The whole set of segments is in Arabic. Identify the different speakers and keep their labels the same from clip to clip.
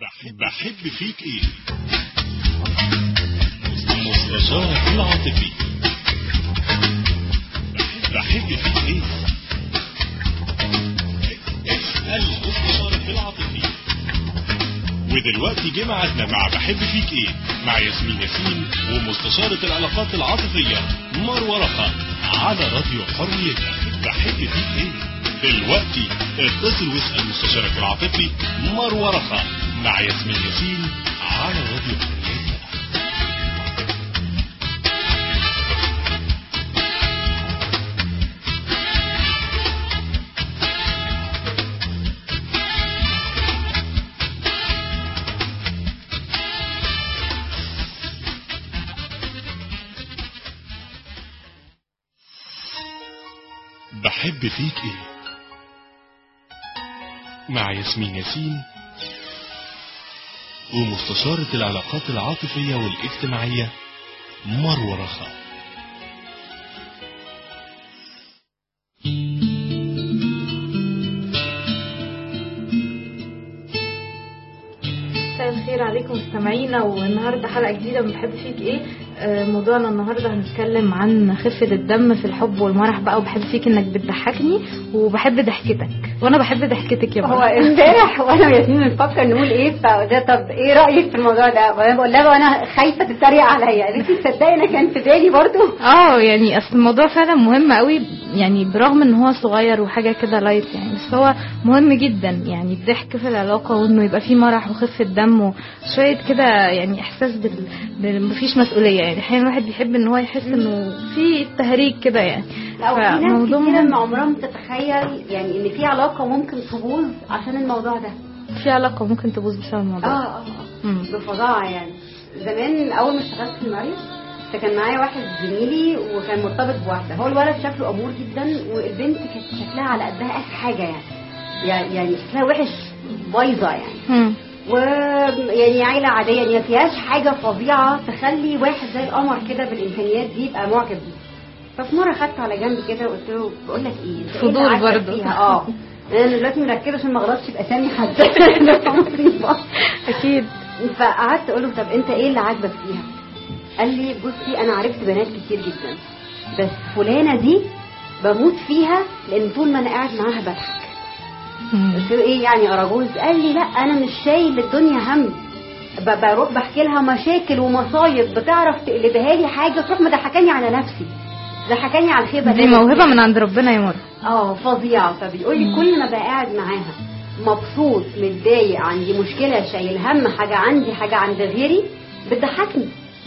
Speaker 1: بحب فيك ايه؟ مستشارك العاطفي. بحب فيك ايه؟ اسأل مستشارك العاطفي. ودلوقتي جه ميعادنا مع بحب فيك ايه مع ياسمين ومستشارة العلاقات العاطفية مروة رخا على راديو حريتك. بحب فيك ايه؟ دلوقتي اتصل واسأل مستشارك العاطفي مروة رخا مع ياسمين على راديو حريتك. بحب فيك ايه مع ياسمين ومستشارة العلاقات العاطفية والاجتماعية مروة رخا.
Speaker 2: مساء الخير عليكم مستمعينا، والنهارده حلقة جديدة من بحب فيك ايه. موضوعنا النهارده هنتكلم عن خفة الدم في الحب والمرح بقى، وبحب فيك انك بتضحكني وبحب ضحكتك وانا بحب ضحكتك يا بابا.
Speaker 3: هو امبارح وانا وياسمين بنفكر نقول ايه، فده طب ايه رايك في الموضوع ده، وانا بقول لها وانا خايفه تتريق عليا، قالت لي تصدقي انا كان في بالي برضو.
Speaker 2: يعني اصل الموضوع فعلا مهم قوي، يعني برغم ان هو صغير وحاجه كده لايت يعني، بس هو مهم جدا يعني الضحك في العلاقه، وانه يبقى فيه مرح وخفه دم وشويه كده يعني احساس مفيش مسؤوليه. يعني احيانا الواحد بيحب ان هو يحس انه في تهريج كده يعني.
Speaker 3: لا، وفي ناس كتير ما عمرها تتخيل يعني ان في علاقه ممكن تبوظ عشان الموضوع ده.
Speaker 2: في علاقه ممكن تبوظ بسبب الموضوع
Speaker 3: بفظاعه يعني. زمان اول ما اشتغلت في الماريو فكان معايا واحد زميلي وكان مرتبط بواحده، هو الولد شكله امور جدا والبنت كانت شكلها على قدها اخر حاجه يعني شكلها وحش بايظه يعني. ويعني عيله عاديه يعني ما فيهاش حاجه فظيعه تخلي واحد زي القمر كده بالامكانيات دي يبقى معجب بيه. ففي مره خدته على جنب كده وقلت له بقول لك ايه،
Speaker 2: فضول برضه.
Speaker 3: انا دلوقتي مركزه عشان ما اغلطش باسامي حد.
Speaker 2: اكيد.
Speaker 3: فقعدت اقول له طب انت ايه اللي عاجبك فيها؟ قال لي بصي انا عرفت بنات كتير جدا، بس فلانه دي بموت فيها لان طول ما انا قاعد معاها بضحك. قلت له ايه يعني اراجوز؟ قال لي لا انا مش شايل الدنيا هم، بروح بحكي لها مشاكل ومصايب بتعرف تقلبها لي حاجه تروح مضحكاني على نفسي، ضحكاني على الخيبه.
Speaker 2: دي موهبه من عند ربنا يا مر.
Speaker 3: فظيعه. فبيقول لي كل ما بقى قاعد معاها مبسوط متضايق، عندي مشكله شايل هم حاجه عندي حاجه عند غيري، بتضحكني.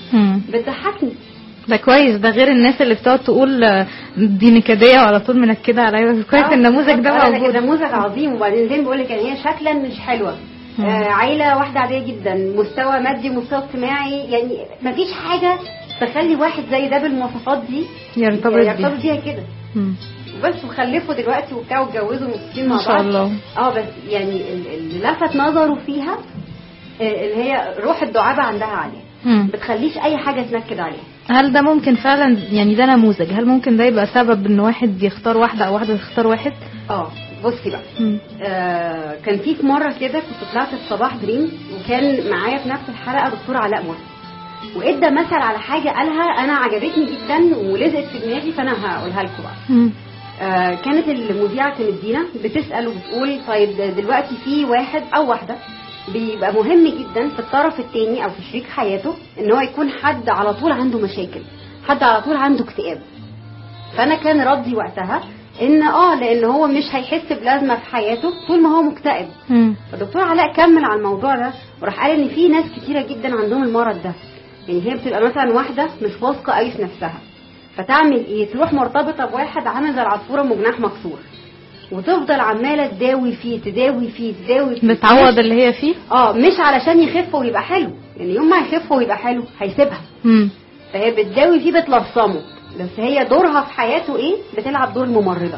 Speaker 2: ده كويس، ده غير الناس اللي بتقعد تقول دي نكديه وعلى طول منكده عليا. كويس النموذج ده موجود،
Speaker 3: نموذج عظيم. وبعدين زي ما بقول لك يعني هي شكلا مش حلوه، عيله واحده عاديه جدا، مستوى مادي مستوى اجتماعي، يعني مفيش حاجه تخلي واحد زي ده بالمواصفات دي يرتبط بيها كده. بس وخلفوا دلوقتي وبتاع واتجوزوا مبسوطين مع بعض
Speaker 2: ما شاء الله.
Speaker 3: بس يعني اللي لفت نظره فيها اللي هي روح الدعابه عندها عاليه، بتخليش اي حاجه تنكد عليها.
Speaker 2: هل ده ممكن فعلا يعني ده نموذج؟ هل ممكن ده يبقى سبب ان واحد يختار واحده او واحده تختار واحد؟
Speaker 3: بصي بقى، كان في مره كده كنت طلعت في صباح دريم، وكان معايا في نفس الحلقه دكتور علاء مرسي، وادى مثل على حاجه قالها انا عجبتني جدا ولزقت في دماغي، فانا هقولها لكم بقى. كانت المذيعه مدينه بتسال وبتقول طيب دلوقتي في واحد او واحده بيبقى مهم جدا في الطرف الثاني او في شريك حياته ان هو يكون حد على طول عنده مشاكل، حد على طول عنده اكتئاب. فانا كان ردي وقتها ان لان هو مش هيحس بلازمه في حياته طول ما هو مكتئب. فالدكتور علاء كمل على الموضوع ده وراح قال ان في ناس كتيره جدا عندهم المرض ده. يعني هي بتبقى مثلا واحده مش واثقه قوي في نفسها، فتعمل ايه؟ تروح مرتبطه بواحد عامل زي العصفوره مجناح مكسور، وتفضل عماله تداوي فيه
Speaker 2: بتعوض اللي هي فيه.
Speaker 3: مش علشان يخف ويبقى حلو، يعني يوم ما يخف ويبقى حلو هيسيبها. فهي بتداوي فيه بتلصمه، بس هي دورها في حياته ايه؟ بتلعب دور الممرضه.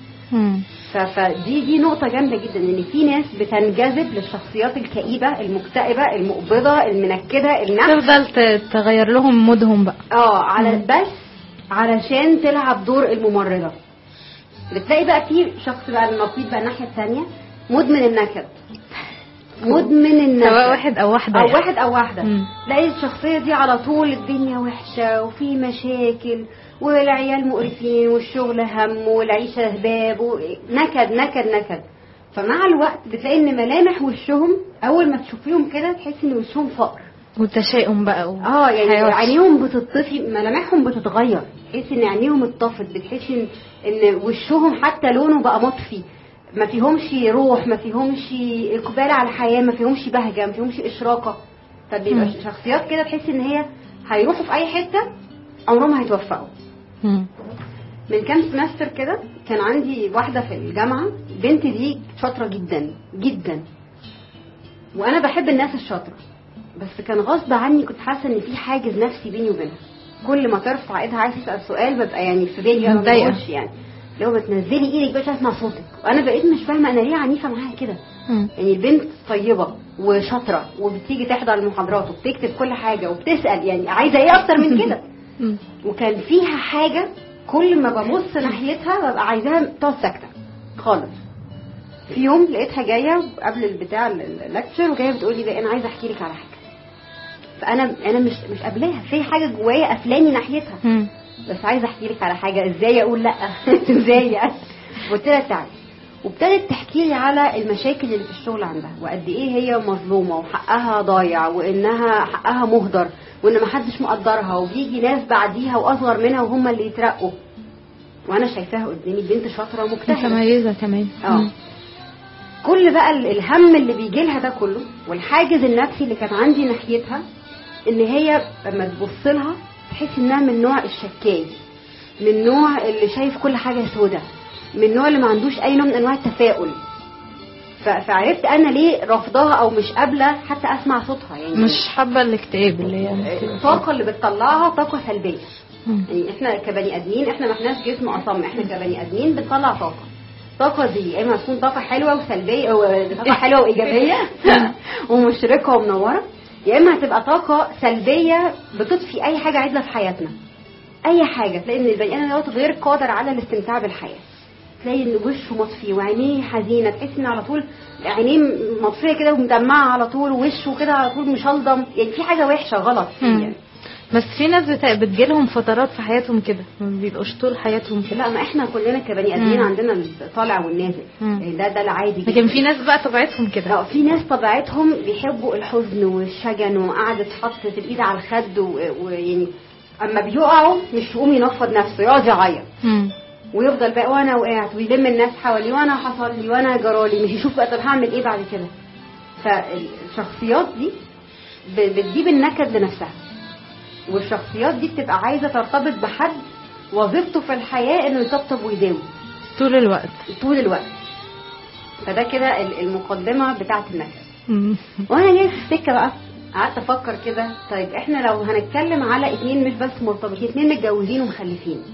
Speaker 3: فدي نقطه جامده جدا، ان في ناس بتنجذب للشخصيات الكئيبه المكتئبه المقبضه المنكده
Speaker 2: تفضل تغير لهم مودهم بقى
Speaker 3: بس علشان تلعب دور الممرضه. بتلاقي بقى في شخص بقى النقيض بقى الناحيه الثانيه مدمن النكد، مدمن النكد،
Speaker 2: سواء واحد او واحده
Speaker 3: او
Speaker 2: يعني.
Speaker 3: واحد او واحده. تلاقي الشخصيه دي على طول الدنيا وحشه وفي مشاكل والعيال مقرفين والشغل هم والعيشه هباب ونكد نكد نكد. فمع الوقت بتلاقي ان ملامح وشهم اول ما تشوفيهم كده تحسي ان وشهم فقر
Speaker 2: وتشاؤم بقى
Speaker 3: يعني عينيهم بتطفي، ملامحهم بتتغير، تحسي ان عينيهم اتطفت، بتحسي ان وشهم حتى لونه بقى مطفي، ما فيهمش روح، ما فيهمش اقبال على الحياه، ما فيهمش بهجه، ما فيهمش اشراقه. فبيبقى شخصيات كده تحسي ان هي هيروحوا في اي حته عمرهم هيتوفقوا. من كام سمستر كده كان عندي واحده في الجامعه، البنت دي شاطره جدا جدا، وانا بحب الناس الشاطره، بس كان غصب عني كنت حاسه ان في حاجز نفسي بيني وبينها. كل ما ترفع ايدها عايزه تسال سؤال ببقى يعني في بالي انا
Speaker 2: متضايقه،
Speaker 3: يعني لو بتنزلي ايدك بقى اسمع صوتك، وانا بقيت مش فاهمه انا ليه عنيفه معاها كده. يعني البنت طيبه وشاطره وبتيجي تحضر المحاضرات وبتكتب كل حاجه وبتسال، يعني عايزه ايه اكتر من كده؟ وكان فيها حاجه كل ما ببص ناحيتها ببقى عايزاها تقعد ساكته خالص. في يوم لقيتها جايه قبل البتاع اللكتشر وجايه بتقول لي بقى انا عايزه احكي لك على حاجه. فانا مش قابلاها، في حاجه جوايا قافلاني ناحيتها، بس عايزه احكي لك على حاجه. ازاي اقول لا؟ ازاي يعني؟ قلت لها تعالي، وابتدت تحكي لي على المشاكل اللي في الشغل عندها، وقد ايه هي مظلومه وحقها ضايع وانها حقها مهدر وان ما حدش مقدرها وبيجي ناس بعديها واصغر منها وهم اللي يترقوا. وانا شايفاها قدامي بنت شاطره ومجتهده
Speaker 2: متميزه كمان.
Speaker 3: كل بقى الهم اللي بيجي لها ده كله والحاجز النفسي اللي كان عندي ناحيتها، ان هي لما تبص لها تحس انها من نوع الشكاي، من نوع اللي شايف كل حاجه سودة، من نوع اللي ما عندوش اي نوع من انواع التفاؤل. فعرفت انا ليه رافضاها او مش قابله حتى اسمع صوتها. يعني
Speaker 2: مش حابه الاكتئاب اللي هي
Speaker 3: الطاقه اللي بتطلعها طاقه سلبيه. يعني احنا كبني ادمين احنا ما احناش جسم اصم، احنا كبني ادمين بنطلع طاقه دي يا اما تكون طاقه حلوه وسلبيه او طاقه حلوه وايجابيه ومشرقه ومنوره، يا اما هتبقى طاقه سلبيه بتطفي اي حاجه عدله في حياتنا. اي حاجه تلاقي ان البني ادم دوت غير قادر على الاستمتاع بالحياه، تلاقي ان وشه مطفي وعينيه حزينه، تحس ان على طول عينيه مطفيه كده ومدمعه على طول ووشه كده على طول مشلضم، يعني في حاجه وحشه غلط يعني.
Speaker 2: بس في ناس بتجيلهم فترات في حياتهم كده، ما بيبقوش طول حياتهم كده.
Speaker 3: لا ما احنا كلنا كبني ادمين عندنا الطالع والنازل، يعني ده العادي جدا.
Speaker 2: لكن في ناس بقى طبيعتهم كده.
Speaker 3: في ناس طبيعتهم بيحبوا الحزن والشجن وقعدة حط الايد على الخد ويعني اما بيقعوا مش يقوم ينفض نفسه، يقعد يعيط ويفضل بقى وانا وقعت ويلم الناس حواليه وانا حصل لي وانا جرالي، مش يشوف بقى طب هعمل ايه بعد كده. فالشخصيات دي بتجيب النكد لنفسها، والشخصيات دي بتبقى عايزه ترتبط بحد وظيفته في الحياه انه يطبطب ويداوي
Speaker 2: طول الوقت.
Speaker 3: فده كده المقدمه بتاعه النكد. وانا جاي في السكه بقى قعدت افكر كده، طيب احنا لو هنتكلم على اتنين مش بس مرتبطين، اتنين متجوزين ومخلفين،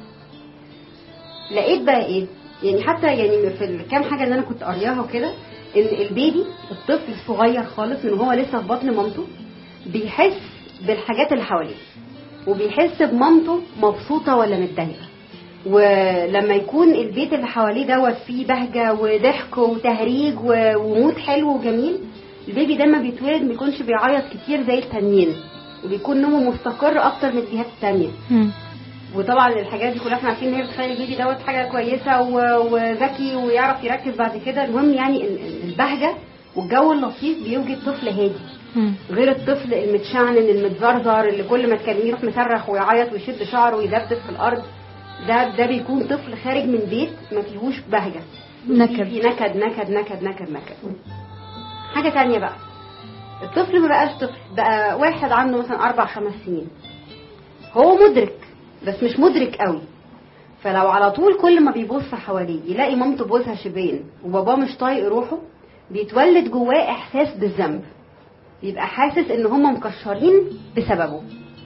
Speaker 3: لقيت بقى ايه؟ يعني حتى يعني في الكام حاجه اللي انا كنت قارياها وكده، ان البيبي الطفل الصغير خالص من هو لسه في بطن مامته بيحس بالحاجات اللي حواليه، وبيحس بمامته مبسوطه ولا متضايقه. ولما يكون البيت اللي حواليه دوت فيه بهجه وضحك وتهريج ومود حلو وجميل، البيبي ده ما بيتولد ما بيكونش بيعيط كتير زي التانيين، وبيكون نومه مستقر اكتر من الجهات التانية. وطبعا الحاجات دي كلها احنا عارفين ان هي بتخلي البيبي دوت حاجه كويسه وذكي ويعرف يركز بعد كده. المهم يعني البهجه والجو اللطيف بيوجد طفل هادي، غير الطفل المتشعنن المتزرزر اللي كل ما تكلميه يروح مصرخ ويعيط ويشد شعره ويدبدب في الارض. ده بيكون طفل خارج من بيت ما فيهوش بهجه،
Speaker 2: نكد
Speaker 3: في نكد نكد نكد نكد نكد. حاجه تانية بقى، الطفل ما بقاش طفل، بقى واحد عنده مثلا 4-5 سنين، هو مدرك بس مش مدرك قوي. فلو على طول كل ما بيبص حواليه يلاقي مامته بوزها شبين وباباه مش طايق روحه، بيتولد جواه احساس بالذنب، بيبقى حاسس ان هم مكشرين بسببه.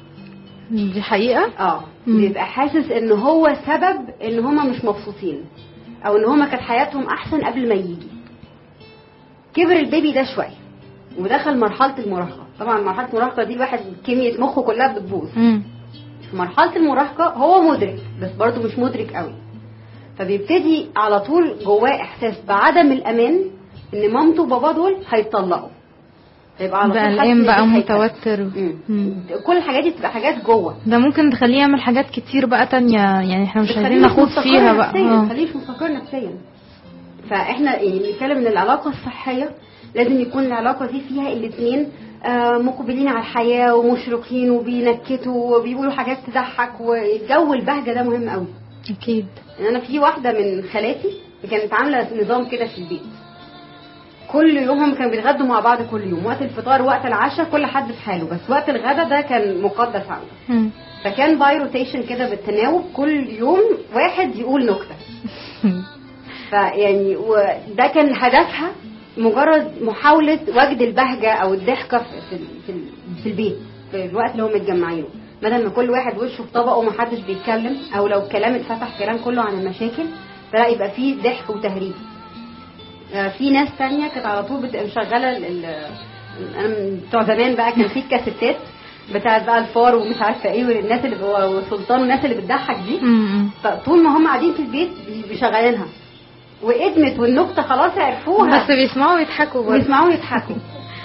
Speaker 2: دي حقيقة.
Speaker 3: بيبقى حاسس ان هو سبب ان هم مش مبسوطين، او ان هم كانت حياتهم احسن قبل ما يجي. كبر البيبي ده شويه ودخل مرحله المراهقه. طبعا مرحله المراهقه دي الواحد كميه مخه كلها بتبوظ. في مرحله المراهقه هو مدرك بس برضه مش مدرك قوي، فبيبتدي على طول جواه احساس بعدم الامان، ان مامته وباباه دول هيتطلقوا هيبقى على طول
Speaker 2: قلقان بقى متوتر.
Speaker 3: كل الحاجات دي بتبقى حاجات جوه،
Speaker 2: ده ممكن تخليه يعمل حاجات كتير بقى تانية، يعني احنا مش عايزين ناخد فيها بقى.
Speaker 3: ما تخليش مستقر نفسيا. فاحنا يعني بنتكلم ان العلاقه الصحيه لازم يكون العلاقه دي فيها الاثنين مقبلين على الحياه ومشرقين وبينكتوا وبيقولوا حاجات تضحك، والجو البهجه ده مهم قوي.
Speaker 2: اكيد.
Speaker 3: انا في واحده من خالاتي كانت عامله نظام كده في البيت، كل يوم هم كانوا بيتغدوا مع بعض كل يوم، وقت الفطار وقت العشاء كل حد في حاله، بس وقت الغدا ده كان مقدس عنده. فكان باي روتيشن كده بالتناوب، كل يوم واحد يقول نكته. فيعني وده كان هدفها مجرد محاولة وجد البهجة او الضحكة في البيت في الوقت اللي هم متجمعينه، بدل ما كل واحد وشه في طبقه ومحدش بيتكلم، او لو الكلام اتفتح كلام كله عن المشاكل، فلا يبقى فيه ضحك وتهريج. في ناس تانية كانت على طول مشغلة انا بتوع زمان بقى كان في الكاسيتات بتاعت بقى الفار ومش عارفه ايه، والناس اللي هو سلطان والناس اللي بتضحك دي، فطول ما هم قاعدين في البيت بيشغلينها وادمت والنكته خلاص عرفوها،
Speaker 2: بس بيسمعوا ويضحكوا برضه.
Speaker 3: بيسمعوا ويضحكوا.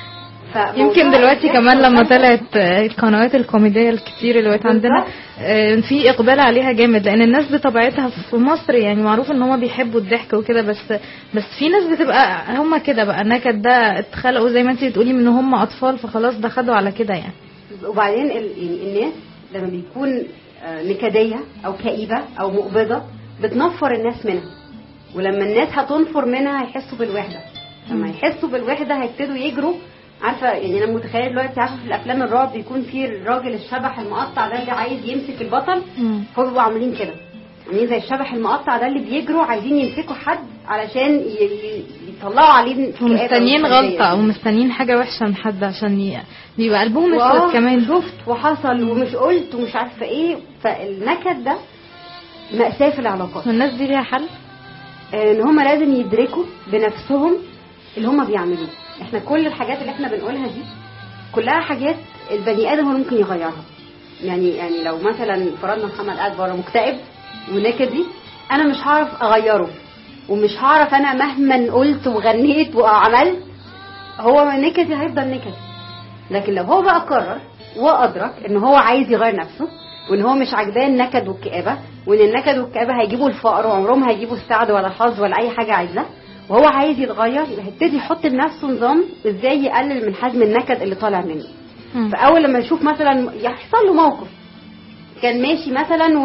Speaker 2: يمكن دلوقتي كمان لما طلعت القنوات الكوميديه الكتير اللي بقت عندنا في اقبال عليها جامد، لان الناس بطبيعتها في مصر يعني معروف ان هم بيحبوا الضحك وكده، بس في ناس بتبقى هم كده بقى النكد ده اتخلقوا زي ما انت بتقولي من هم اطفال، فخلاص ده خدوا على كده يعني.
Speaker 3: وبعدين يعني الناس لما بيكون نكديه او كئيبه او مقبضه بتنفر الناس منها، ولما الناس هتنفر منها هيحسوا بالوحده، لما يحسوا بالوحده هيبتدوا يجروا. عارفه يعني انا متخيله دلوقتي، عارفه في الافلام الرعب بيكون في الراجل الشبح المقطع ده اللي عايز يمسك البطل، هو بيبقوا عاملين كده، عاملين زي الشبح المقطع ده اللي بيجروا عايزين يمسكوا حد علشان يطلعوا عليه
Speaker 2: ومستنيين غلطه او مستنيين حاجه وحشه من حد عشان بيبقى قلبهم اسود كمان.
Speaker 3: شفت وحصل ومش قلت ومش عارفه ايه. فالنكد ده مأساة في العلاقات.
Speaker 2: والناس دي ليها حل،
Speaker 3: ان هم لازم يدركوا بنفسهم اللي هم بيعملوه. احنا كل الحاجات اللي احنا بنقولها دي كلها حاجات البني ادم ممكن يغيرها. يعني لو مثلا فرضنا محمد قاعد بره مكتئب ونكدي، انا مش هعرف اغيره، ومش هعرف انا مهما قلت وغنيت وعملت، هو نكدي هيفضل نكدي. لكن لو هو بقى قرر وادرك ان هو عايز يغير نفسه، وان هو مش عاجباه النكد والكآبه، وان النكد والكآبه هيجيبوا الفقر وعمرهم هيجيبوا السعد ولا الحظ ولا اي حاجه عايزاه، وهو عايز يتغير، هيبتدي يحط لنفسه نظام ازاي يقلل من حجم النكد اللي طالع منه. فاول لما يشوف مثلا يحصل له موقف كان ماشي مثلا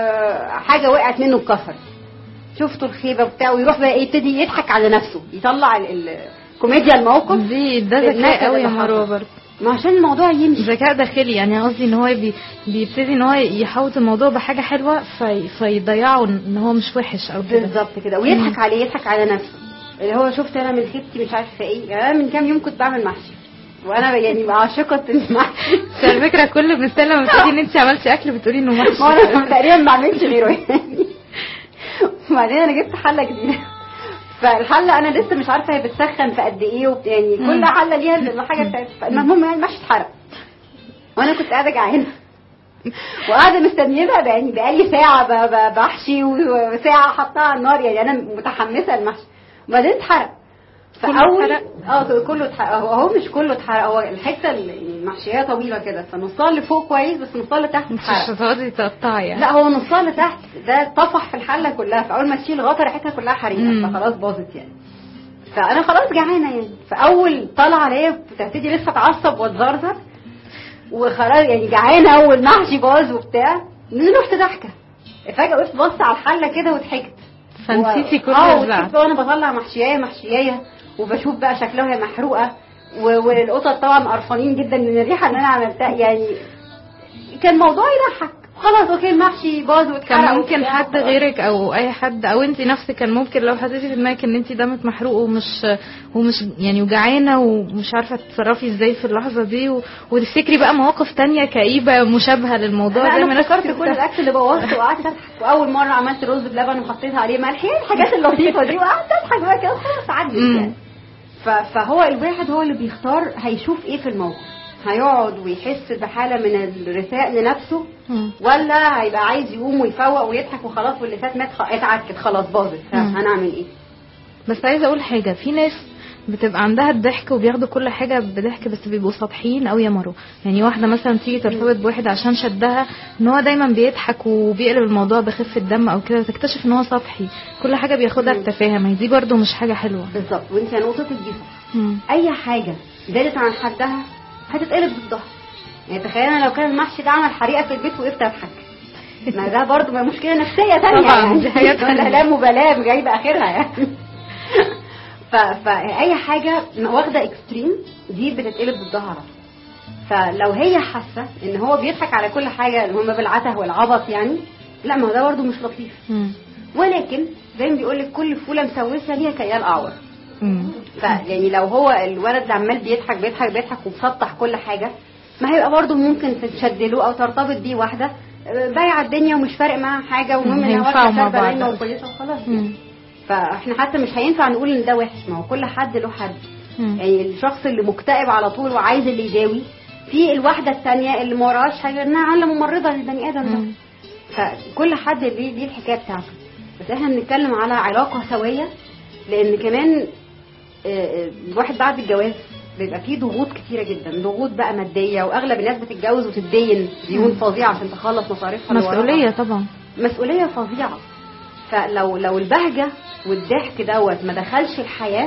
Speaker 3: وحاجه وقعت منه اتكسر، شفتوا الخيبه بتاعه، يروح بقى يبتدي يضحك على نفسه، يطلع الكوميديا الموقف
Speaker 2: دي. ده ذكاء قوي يا مروه برضه،
Speaker 3: ما عشان الموضوع يمشي.
Speaker 2: ذكاء داخلي يعني، قصدي ان هو بيبتدي ان هو يحوط الموضوع بحاجه حلوه فيضيعه ان هو مش وحش او كده.
Speaker 3: بالظبط كده، ويضحك عليه، يضحك على نفسه، اللي هو شفت انا من خيبتي مش عارفه ايه. يعني من كام يوم كنت بعمل محشي، وانا يعني عاشقه المحشي.
Speaker 2: على فكره كل مثال لما بتقولي ان انت عملتي اكل بتقولي انه محشي،
Speaker 3: انا تقريبا ما بعملش غيره يعني. وبعدين انا جبت حله جديده، فالحله انا لسه مش عارفه هي بتسخن في قد ايه، يعني كل حله ليها الحاجه بتاعتها. المهم يعني المحشي اتحرق، وانا كنت قاعده جعانه وقاعده مستنيها، يعني بقالي ساعه بحشي وساعه حطها على النار، يعني انا متحمسه المحشي، وبعدين اتحرق. فاول كله اتحرق. هو مش كله اتحرق، هو الحته المحشيه طويله كده، فنصها اللي فوق كويس بس نصها اللي تحت اتحرق.
Speaker 2: مش هتقعدي تقطعي يعني.
Speaker 3: لا هو نصها اللي تحت ده طفح في الحله كلها، فاول ما تشيل غطا ريحتها كلها حريقه، فخلاص باظت يعني. فانا خلاص جعانه يعني، فاول طلعه عليا بتبتدي لسه اتعصب واتزرزر وخلاص يعني جعانه، والمحشي باظ وبتاع، رحت ضحكه فجاه، وقفت بص على الحله كده وضحكت،
Speaker 2: فنسيتي كل الزعل.
Speaker 3: وانا بطلع محشيه وبشوف بقى شكلها وهي محروقه، والقطط طبعا قرفانين جدا من الريحه اللي انا عملتها. يعني كان موضوع يضحك، خلاص اوكي المحشي باظ واتحرق.
Speaker 2: كان ممكن حد غيرك او اي حد او انت نفسك كان ممكن لو حطيتي في دماغك ان انت دمك محروق ومش يعني وجعانه ومش عارفه تتصرفي ازاي في اللحظه دي، وتفتكري بقى مواقف تانية كئيبه مشابهه للموضوع
Speaker 3: زي ما انا فكرت كل الاكل اللي بوظته وقعدت اضحك. واول مره عملت رز بلبن وحطيت عليه ملح، الحاجات اللطيفه دي، وقعدت اضحك بقى كده خلاص عدت يعني. فهو الواحد هو اللي بيختار هيشوف ايه في الموقف، هيقعد ويحس بحاله من الرثاء لنفسه، ولا هيبقى عايز يقوم ويفوق ويضحك وخلاص واللي فات مات اتعكت خلاص باظت، هنعمل ايه؟
Speaker 2: بس عايزه اقول حاجه، في ناس بتبقى عندها الضحك وبياخدوا كل حاجه بضحك، بس بيبقوا سطحيين قوي يا مروه. يعني واحده مثلا تيجي ترتبط بواحد عشان شدها ان هو دايما بيضحك وبيقلب الموضوع بخفه دم او كده، وتكتشف ان هو سطحي، كل حاجه بياخدها بتفاهه. ما هي دي برده مش حاجه حلوه.
Speaker 3: بالظبط. وانت نقطتك دي صح. اي حاجه زادت عن حدها هتتقلب ضدها. يعني تخيلنا لو كان المحشي ده عمل حريقه في البيت وقفت اضحك، ما ده برضه ما مشكله نفسيه ثانيه يعني، دي حاجات ثانيه لا مبالاه جايبه اخرها يعني. فاي حاجه واخده اكستريم دي بتتقلب ضدها على طول. فلو هي حاسه ان هو بيضحك على كل حاجه اللي هم بالعته والعبط يعني، لا ما هو ده برضه مش لطيف. ولكن زي ما بيقول لك كل فوله مسوسه ليها كيال اعور. فيعني لو هو الولد اللي عمال بيضحك ومسطح كل حاجه، ما هيبقى برضه ممكن تتشدله او ترتبط بيه واحده بايعه الدنيا ومش فارق معاها حاجه، والمهم انها واحده شاربه باينه وكويسه وخلاص. فاحنا حتى مش هينفع نقول ان ده وحش، ما هو كل حد له حد. يعني الشخص اللي مكتئب على طول وعايز اللي يداوي، في الواحده الثانيه اللي ما وراهاش حاجه انها عامله ممرضه للبني ادم ده. فكل حد ليه الحكايه بتاعته. بس احنا بنتكلم على علاقه سويه، لان كمان الواحد بعد الجواز بيبقى فيه ضغوط كتيره جدا، ضغوط بقى ماديه، واغلب الناس بتتجوز وتتدين ديون فظيعه عشان تخلص مصاريفها،
Speaker 2: مسؤوليه طبعا،
Speaker 3: مسؤوليه فظيعه. فلو البهجه والضحك دوت ما دخلش الحياه،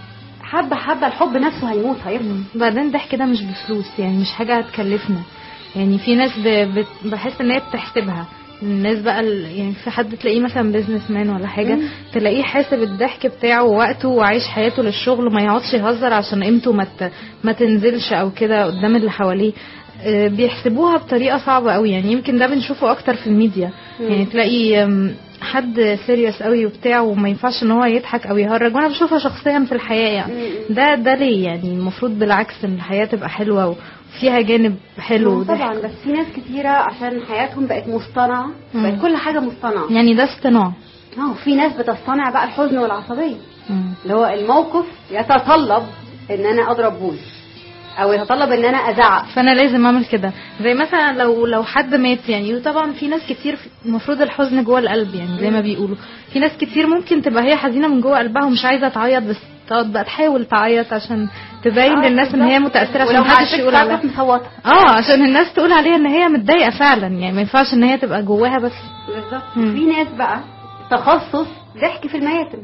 Speaker 3: حبه الحب نفسه هيموت هيفضل.
Speaker 2: بعدين الضحك ده مش بفلوس، يعني مش حاجه هتكلفنا. يعني في ناس بحس ان هي بتحسبها. الناس بقى يعني في حد تلاقيه مثلا بيزنس مان ولا حاجه، تلاقيه حاسب الضحك بتاعه ووقته وعايش حياته للشغل، وما يقعدش يهزر عشان قيمته ما تنزلش او كده قدام اللي حواليه. بيحسبوها بطريقه صعبه قوي. يعني يمكن ده بنشوفه اكتر في الميديا. يعني تلاقي حد سيريس قوي وبتاع وما ينفعش ان هو يضحك او يهرج، وانا بشوفها شخصيا في الحياه. يعني ده ليه؟ يعني المفروض بالعكس ان الحياه تبقى حلوه وفيها جانب حلو.
Speaker 3: طبعا بس في ناس كتيره عشان حياتهم بقت مصطنعه، بقت كل حاجه مصطنعه.
Speaker 2: يعني ده اصطناع.
Speaker 3: في ناس بتصطنع بقى الحزن والعصبيه، اللي هو الموقف يتطلب ان انا اضرب بوز او يتطلب ان انا ازعق،
Speaker 2: فانا لازم اعمل كده. زي مثلا لو حد مات، يعني طبعا في ناس كتير المفروض الحزن جوه القلب، يعني زي ما بيقولوا في ناس كتير ممكن تبقى هي حزينه من جوه قلبها ومش عايزه تعيط، بس تقعد بقى تحاول تعيط عشان تبين للناس ان هي متاثره، عشان محدش يقول عليها عشان الناس تقول عليها ان هي متضايقه فعلا. يعني ما ينفعش ان هي تبقى جواها بس.
Speaker 3: بالظبط. في ناس بقى تخصص ضحك في المياتم.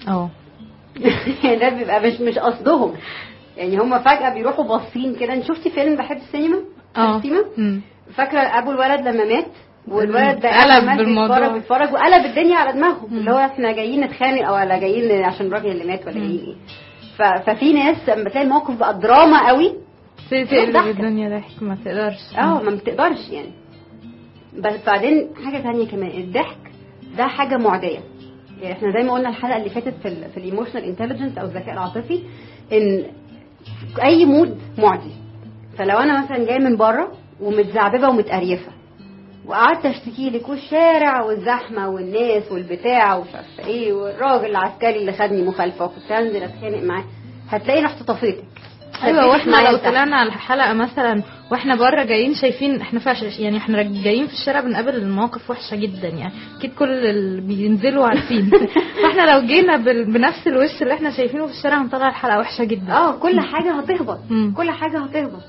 Speaker 3: ده بيبقى مش قصدهم، يعني هم فجأة بيروحوا باصين كده. انت شفتي فيلم بحب السينما؟ فاكرة ابو الولد لما مات والولد ده قلب بيتفرج وقلب الدنيا على دماغهم، اللي هو احنا جايين نتخانق او ولا جايين عشان الراجل اللي مات ولا جايين ايه. ففي ناس لما بتلاقي الموقف بقى دراما قوي
Speaker 2: تقلب الدنيا ضحك، ما تقدرش.
Speaker 3: ما بتقدرش يعني. بس بعدين حاجة ثانيه كمان، الضحك ده حاجة معدية. يعني احنا زي ما قلنا الحلقة اللي فاتت في الايموشنال انتليجنس او الذكاء العاطفي، ان اي مود معدي. فلو انا مثلا جاي من بره ومتزعببه ومتقريفه وقعدت اشتكي لك والشارع والزحمه والناس والبتاع ومش عارفه ايه والراجل العسكري اللي خدني مخالفه وكنت هنزل اتخانق معاه، هتلاقي رحت طفيتك.
Speaker 2: ايوه. واحنا لو طلعنا على الحلقه مثلا واحنا بره جايين شايفين احنا يعني احنا جايين في الشارع بنقابل المواقف وحشه جدا، يعني اكيد كل اللي بينزلوا عارفين. فاحنا لو جينا بنفس الوش اللي احنا شايفينه في الشارع هنطلع الحلقه وحشه جدا.
Speaker 3: كل حاجه هتهبط. كل حاجه هتهبط.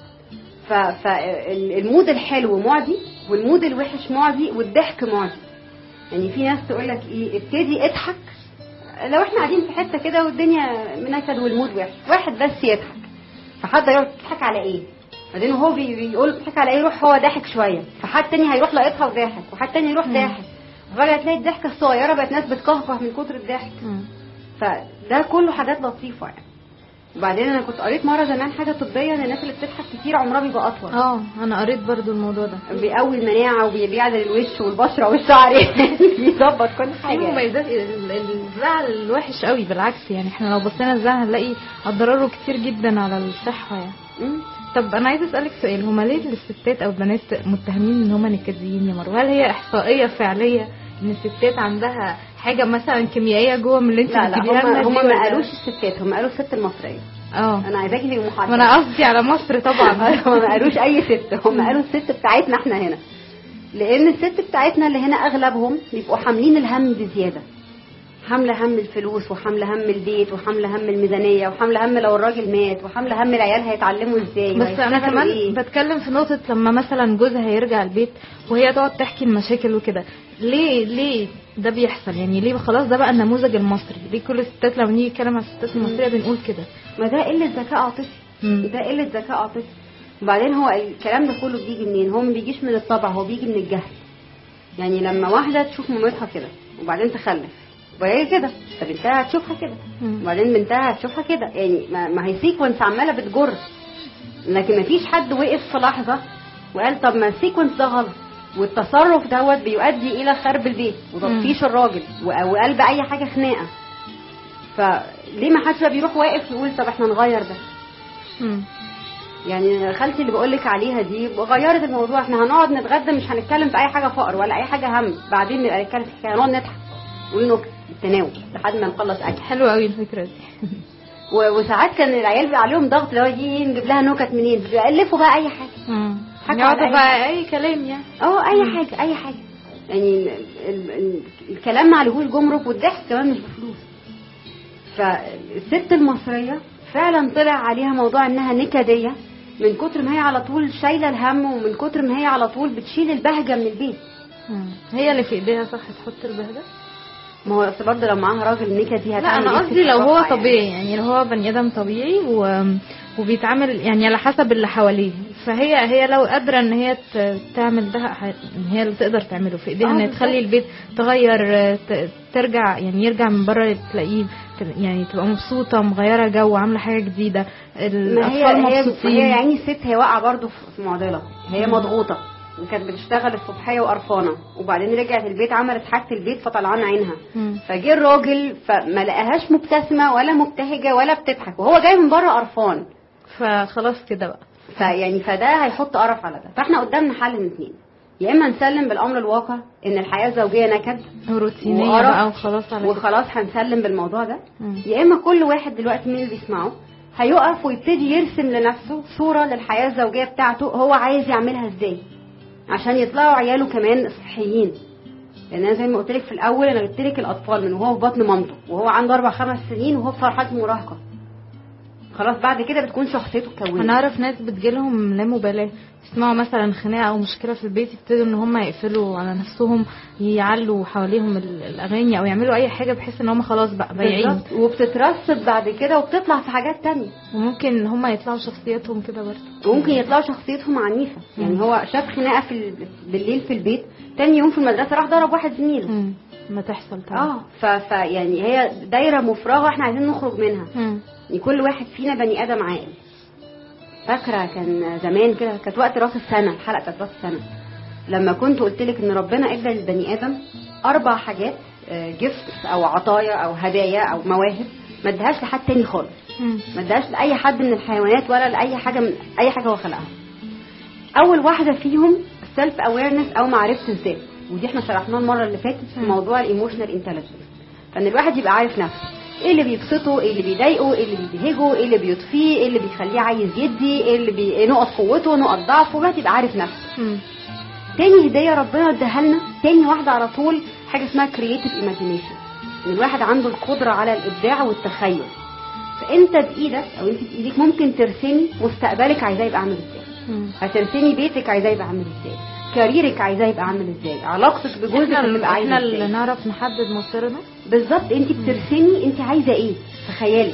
Speaker 3: فالمود الحلو معدي والمود الوحش معدي والضحك معدي. يعني في ناس تقول لك ايه، ابتدي اضحك لو احنا قاعدين في حته كده والدنيا منكد والمود وحش، واحد بس يضحك فحد يقول تضحك على ايه، بعدين هو بيقول تضحك على ايه، يروح هو ضاحك شويه، فحد تاني هيروح لاقطها وضاحك، وحد تاني يروح ضاحك، وفجاه تلاقي الضحكه الصغيره بقت ناس بتكهكه من كتر الضحك. فده كله حاجات لطيفه يعني. وبعدين انا كنت قريت مره زمان حاجه طبيه ان الناس اللي بتضحك كتير عمرها بيبقى اطول.
Speaker 2: انا قريت برضو الموضوع ده،
Speaker 3: بيقوي المناعه وبيعدل الوش والبشره والشعر، بيظبط كل حاجه.
Speaker 2: مميزات الزعل الوحش قوي بالعكس، يعني احنا لو بصينا الزعل هنلاقي اضراره كتير جدا على الصحه يعني. طب انا عايزه اسالك سؤال، هما ليه الستات او البنات متهمين ان هما نكديين يا مروه؟ هل هي احصائيه فعليه ان الستات عندها حاجه مثلا كيميائيه جوه من اللي انت بتجيبيها لنا؟
Speaker 3: هم ما قالوش الستات، هم قالوا الست المصريه.
Speaker 2: انا
Speaker 3: عايزاكي تبقي محدده.
Speaker 2: ما انا قصدي على مصر طبعا.
Speaker 3: هم ما قالوش اي ست، هم قالوا الست بتاعتنا احنا هنا، لان الست بتاعتنا اللي هنا اغلبهم بيبقوا حاملين الهم بزياده. حامله هم الفلوس، وحامله هم البيت، وحامله هم الميزانيه، وحامله هم لو الراجل مات، وحامله هم العيال هيتعلموا ازاي.
Speaker 2: بس انا كمان بتكلم في نقطه لما مثلا جوزها هيرجع البيت وهي تقعد تحكي المشاكل وكده، ليه ده بيحصل؟ يعني ليه خلاص ده بقى النموذج المصري؟ ليه كل الستات لما نيجي نتكلم على الستات المصريه بنقول كده؟
Speaker 3: ما ده قله ذكاء عاطفي، ده قله ذكاء عاطفي. وبعدين هو الكلام ده كله بيجي منين؟ هو ما بيجيش من الطبع، هو بيجي من الجهل. يعني لما واحده تشوف مامتها كده وبعدين تخلف وهي كده، فبنتها هتشوفها كده، وبعدين بنتها هتشوفها كده، يعني ما هي سيكونس عماله بتجر. لكن ما فيش حد وقف في لحظه وقال طب ما السيكونس ده غلط، والتصرف دوت بيؤدي الى خرب البيت وتطفيش الراجل وقلب اي حاجه خناقه. فليه ما حدش بيروح واقف يقول طب احنا نغير ده؟ يعني خالتي اللي بقولك عليها دي غيرت الموضوع. احنا هنقعد نتغدى مش هنتكلم في اي حاجه فقر ولا اي حاجه هم، بعدين نبقى نتكلم في حاجه، هنقعد نضحك ونقول التناول لحد ما نخلص اكل.
Speaker 2: حلو قوي الفكره دي.
Speaker 3: وساعات كان العيال بقى عليهم ضغط، اللي هو دي نجيب لها نكت منين، يالفوا بقى اي حاجه،
Speaker 2: يقعدوا بقى اي كلام يعني
Speaker 3: اي حاجه يعني الكلام ما عليهوش جمرك، والضحك كمان مش بفلوس. فالست المصريه فعلا طلع عليها موضوع انها نكديه من كتر ما هي على طول شايله الهم، ومن كتر ما هي على طول بتشيل البهجه من البيت.
Speaker 2: هي اللي في ايديها صح تحط البهجه.
Speaker 3: ما هو اصل برضه لو معاها راجل نكدي هتعمل.
Speaker 2: لا انا قصدي لو هو طبيعي، يعني لو هو بني ادم طبيعي وبيتعامل يعني على حسب اللي حواليه، فهي لو قادره ان هي تعمل ده، ان هي اللي تقدر تعمله في ايديها، ان تخلي البيت تغير، ترجع يعني يرجع من بره تلاقيه يعني تبقى مبسوطه مغيره جو، عامله حاجه جديده، الاطفال مبسوطين.
Speaker 3: هي يعني الست هي واقعه برضه في معضله، هي مضغوطه وكانت بتشتغل الصبحيه وقرفانه، وبعدين رجعت البيت عملت حاجه البيت فطلعان عينها. فجه الراجل فما لقاهاش مبتسمه ولا مبتهجه ولا بتضحك، وهو جاي من بره قرفان،
Speaker 2: فخلاص كده بقى.
Speaker 3: فده هيحط قرف على ده. فاحنا قدامنا حل من اتنين، يا اما نسلم بالامر الواقع ان الحياه الزوجيه نكد
Speaker 2: وروتينيه بقى
Speaker 3: وخلاص هنسلم بالموضوع ده، يا اما كل واحد دلوقتي من اللي بيسمعه هيقف ويبتدي يرسم لنفسه صوره للحياه الزوجيه بتاعته هو عايز يعملها ازاي عشان يطلعوا عياله كمان صحيين. لان انا زي ما قلت لك في الاول، انا جبت لك الاطفال من وهو في بطن مامته وهو عنده 4-5 سنين وهو في مرحله المراهقه، خلاص بعد كده بتكون شخصيته اتكونت.
Speaker 2: انا اعرف ناس بتجيلهم لا مبالاه، يسمعوا مثلا خناقه او مشكله في البيت يبتدوا ان هم يقفلوا على نفسهم، يعلوا حواليهم الاغاني او يعملوا اي حاجه بحيث ان هم خلاص بقى بايعين،
Speaker 3: وبتترسب بعد كده وبتطلع في حاجات تانية.
Speaker 2: وممكن هم يطلعوا شخصيتهم كده برضه،
Speaker 3: وممكن يطلعوا شخصيتهم عنيفه. يعني هو شاف خناقه بالليل في البيت، تاني يوم في المدرسه راح ضرب واحد زميله.
Speaker 2: ما تحصل طبعا.
Speaker 3: يعني هي دايره مفرغه احنا عايزين نخرج منها. يعني كل واحد فينا بني ادم عاقل. فاكره كان زمان كده، كانت وقت راس السنه، الحلقه بتاعت راس السنه، لما كنت قلت لك ان ربنا ادى للبني ادم 4 حاجات، جفت او عطايا او هدايا او مواهب، ما ادهاش لحد تاني خالص. ما ادهاش لاي حد من الحيوانات ولا لاي حاجه من اي حاجه هو خلقها. اول واحده فيهم السيلف اويرنس او معرفه الذات، ودي احنا شرحناها المره اللي فاتت في موضوع الايموشنال انتليجنس. فان الواحد يبقى عارف نفسه، ايه اللي بيبسطه، ايه اللي بيضايقه، ايه اللي بيبهجه، ايه اللي بيطفيه، ايه اللي بيخليه عايز يدي، ايه اللي نقط قوته نقط ضعفه، بقى تبقى عارف نفسه. تاني هديه ربنا اداها لنا، تاني واحده على طول، حاجه اسمها كرييتيف ايماجينيشن، ان الواحد عنده القدره على الابداع والتخيل. فانت بايدك او انت بايدك ممكن ترسمي مستقبلك عايزاه يبقى عامل ازاي، هترسمي بيتك عايزاه يبقى عامل ازاي، كاريرك عايزاه يبقى عامل ازاي، علاقتك بجوزك هتبقى عايزه ازاي.
Speaker 2: احنا اللي نعرف نحدد مصيرنا
Speaker 3: بالظبط. انت بترسمي انت عايزه ايه في خيالك.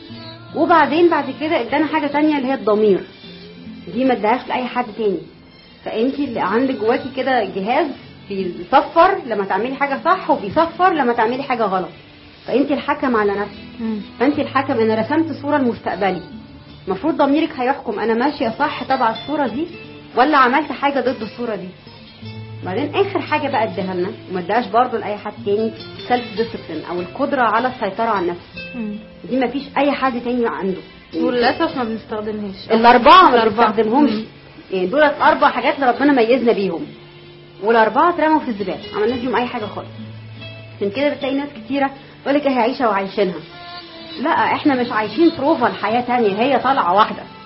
Speaker 3: وبعدين بعد كده ادانا حاجه تانية اللي هي الضمير، دي ما ادهاش لاي حد تاني. فانت اللي عندك جواكي كده جهاز بيصفر لما تعملي حاجه صح وبيصفر لما تعملي حاجه غلط. فانت الحكم على نفسك. فانت الحكم. انا رسمت صوره المستقبلي، المفروض ضميرك هيحكم انا ماشيه صح تبع الصوره دي ولا عملت حاجه ضد الصوره دي. بعدين اخر حاجه بقى اداها لنا وما اداهاش برضه لاي حد تاني، سيلف ديسيبلين او القدره على السيطره على النفس. دي ما فيش اي حد تاني عنده،
Speaker 2: وللاسف ما بنستخدمهاش.
Speaker 3: الاربعه ما بنستخدمهمش. يعني دول 4 حاجات اللي ربنا ميزنا بيهم، والاربعه اترموا في الزباله، ما عملناش بيهم اي حاجه خالص. عشان كده بتلاقي ناس كتيره تقول لك هي عايشه وعايشينها. لا، احنا مش عايشين بروفا الحياه تانية، هي طالعه واحده.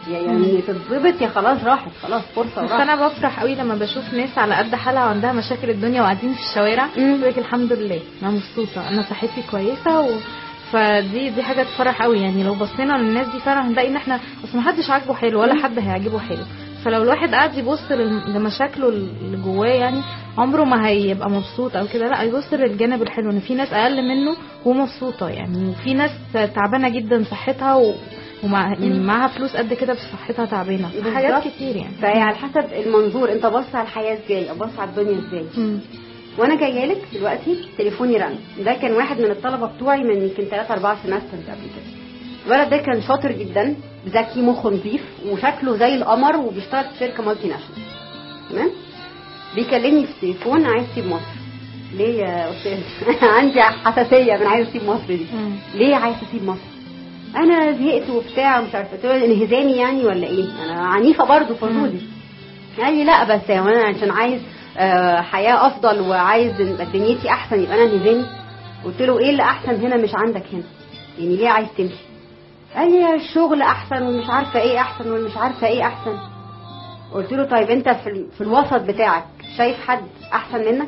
Speaker 3: يعني تتظبط يا خلاص راحت، خلاص فرصه
Speaker 2: بس
Speaker 3: وراحت.
Speaker 2: انا بفرح قوي لما بشوف ناس على قد حالها وعندها مشاكل الدنيا وقاعدين في الشوارع يقول لك الحمد لله انا مبسوطه، انا صحتي كويسه فدي حاجه تفرح قوي. يعني لو بصينا للناس دي فعلا هنلاقي ان احنا اصل ما حدش عاجبه حلو ولا حد هيعجبه حلو. فلو الواحد قاعد يبص لمشاكله اللي جواه يعني عمره ما هيبقى مبسوط او كده، لا يبص للجانب الحلو ان في ناس اقل منه ومبسوطه يعني، وفي ناس تعبانه جدا صحتها يعني معاها فلوس قد كده بس صحتها تعبانه، حاجات كتير يعني.
Speaker 3: فهي على حسب المنظور، انت بص على الحياه ازاي او بص على الدنيا ازاي. وانا جايه لك دلوقتي تليفوني رن، ده كان واحد من الطلبه بتوعي من يمكن 3-4 سمسترز قبل كده. الولد ده كان شاطر جدا، ذكي، مخه نظيف، وشكله زي القمر، وبيشتغل في شركه مالتي ناشونال. تمام. بيكلمني في التليفون عايز اسيب مصر. ليه يا استاذ؟ عندي حساسيه من عايز اسيب مصر دي. ليه عايز اسيب مصر؟ انا زهقت وبتاع ومش عارفه. قلت له انهزامي يعني ولا ايه؟ انا عنيفه برضه في ردودي. قال لي لا بس انا عشان عايز حياه افضل وعايز دنيتي احسن يبقى انا انهزامي. قلت له ايه اللي احسن هنا مش عندك هنا؟ يعني ليه عايز تمشي؟ قال لي الشغل احسن ومش عارفه ايه احسن ومش عارفه ايه احسن. قلت له طيب انت في الوسط بتاعك شايف حد احسن منك؟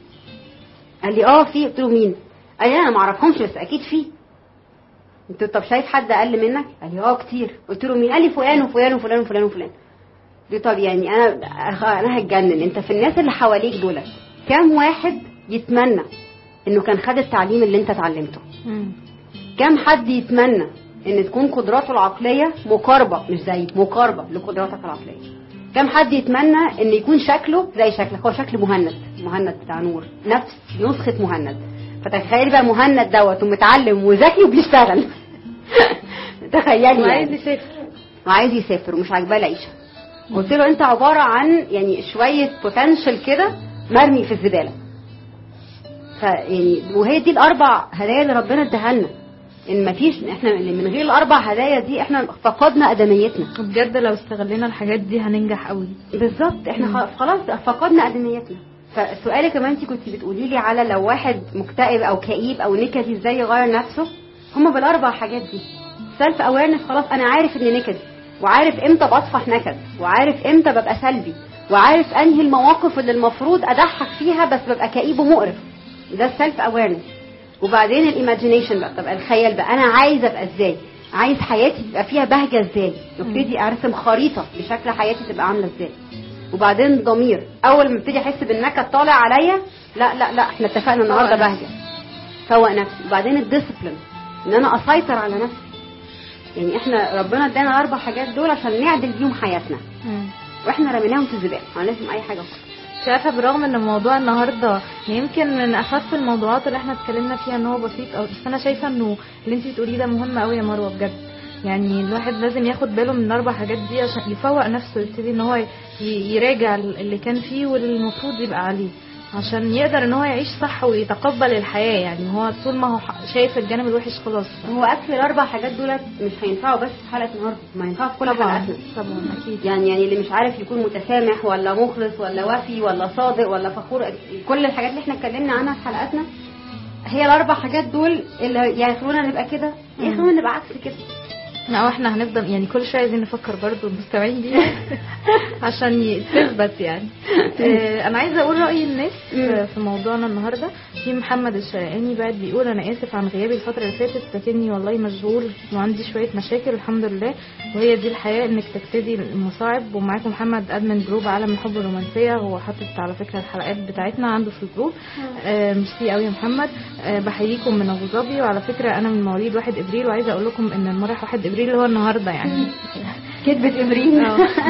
Speaker 3: قال لي في. قلت له مين؟ قال لي انا ما اعرفهمش بس اكيد في. قلت له طب شايف حد اقل منك؟ قال لي كتير. قلت له مين؟ قال لي فلان وفلان وفلان وفلان وفلان. قلت له طب يعني انا هتجنن، انت في الناس اللي حواليك دول كم واحد يتمنى انه كان خد التعليم اللي انت اتعلمته؟ كم حد يتمنى ان تكون قدراته العقليه مقاربه، مش زي مقاربه لقدراتك العقليه؟ كم حد يتمنى ان يكون شكله زي شكلك؟ هو شكل مهند بتاع نور، نفس نسخه مهند. فتخيل بقى مهند دوت ومتعلم وذكي وبيشتغل. تخيلي وعايز يسافر ومش عاجباه العيشه. قلت له انت عباره عن يعني شويه بوتنشال كده مرمي في الزباله. فيعني وهي دي الاربع هدايا اللي ربنا اداها لنا. ان مفيش احنا من غير الاربع هدايا دي احنا فقدنا ادميتنا.
Speaker 2: بجد لو استغلينا الحاجات دي هننجح قوي.
Speaker 3: بالظبط، احنا خلاص فقدنا ادميتنا. فالسؤال كمان انت كنت بتقولي لي على لو واحد مكتئب او كئيب او نكدي ازاي يغير نفسه. هم بالاربع حاجات دي. سيلف اويرنس، خلاص انا عارف اني نكدي، وعارف امتى بطفح نكد، وعارف امتى ببقى سلبي، وعارف انهي المواقف اللي المفروض اضحك فيها بس ببقى كئيب ومقرف. ده السيلف اويرنس. وبعدين الايماجينيشن بقى، طب الخيال بقى، انا عايزه ابقى ازاي، عايز حياتي تبقى فيها بهجه ازاي، ابتدي ارسم خريطه لشكل حياتي تبقى عامله ازاي. وبعدين الضمير، اول ما ابتدي احس بالنكد طالع عليا، لا لا لا احنا اتفقنا النهارده بهجه، فوق نفسي. وبعدين الديسيبلين، ان انا اسيطر على نفسي. يعني احنا ربنا ادانا الاربع حاجات دول عشان نعدل بيهم حياتنا، واحنا رميناهم في الزباله، ما لازم اي حاجه اخرى.
Speaker 2: شايفه برغم ان الموضوع النهارده يمكن من اخف الموضوعات اللي احنا اتكلمنا فيها ان هو بسيط، او بس انا شايفه انه اللي انت بتقوليه ده مهم قوي يا مروه بجد. يعني الواحد لازم ياخد باله من الاربع حاجات دي عشان يفوق نفسه، يبتدي ان هو يراجع اللي كان فيه واللي المفروض يبقى عليه، عشان يقدر ان هو يعيش صح ويتقبل الحياه. يعني هو طول ما هو شايف الجانب الوحش خلاص.
Speaker 3: هو اكل الاربع حاجات دولت مش هينفعوا بس في حلقه النهارده، ما ينفعوا في كل حلقاتنا
Speaker 2: طبعا اكيد.
Speaker 3: يعني اللي مش عارف يكون متسامح ولا مخلص ولا وفي ولا صادق ولا فخور، كل الحاجات اللي احنا اتكلمنا عنها في حلقاتنا هي الاربع حاجات دول اللي يخلونا نبقى كده، يخلونا نبقى عكس كده.
Speaker 2: لا واحنا هنفضل يعني كل شويه عايزين نفكر برضو المستمعين دي عشان تثبت يعني. انا عايزه اقول راي الناس في موضوعنا النهارده. في محمد الشرقاني بعد بيقول انا اسف عن غيابي الفتره اللي فاتت، لكني والله مشغول وعندي شويه مشاكل الحمد لله، وهي دي الحياه انك تبتدي المصاعب. ومعاكم محمد ادمن جروب عالم الحب الرومانسيه، هو حاطط على فكره الحلقات بتاعتنا عنده في الجروب. ميرسي قوي يا محمد. بحييكم من ابو ظبي. وعلى فكره انا من مواليد 1 ابريل، وعايزه اقول لكم ان المرح 1 ابريل اللي هو النهارده يعني
Speaker 3: كذبة ابريل.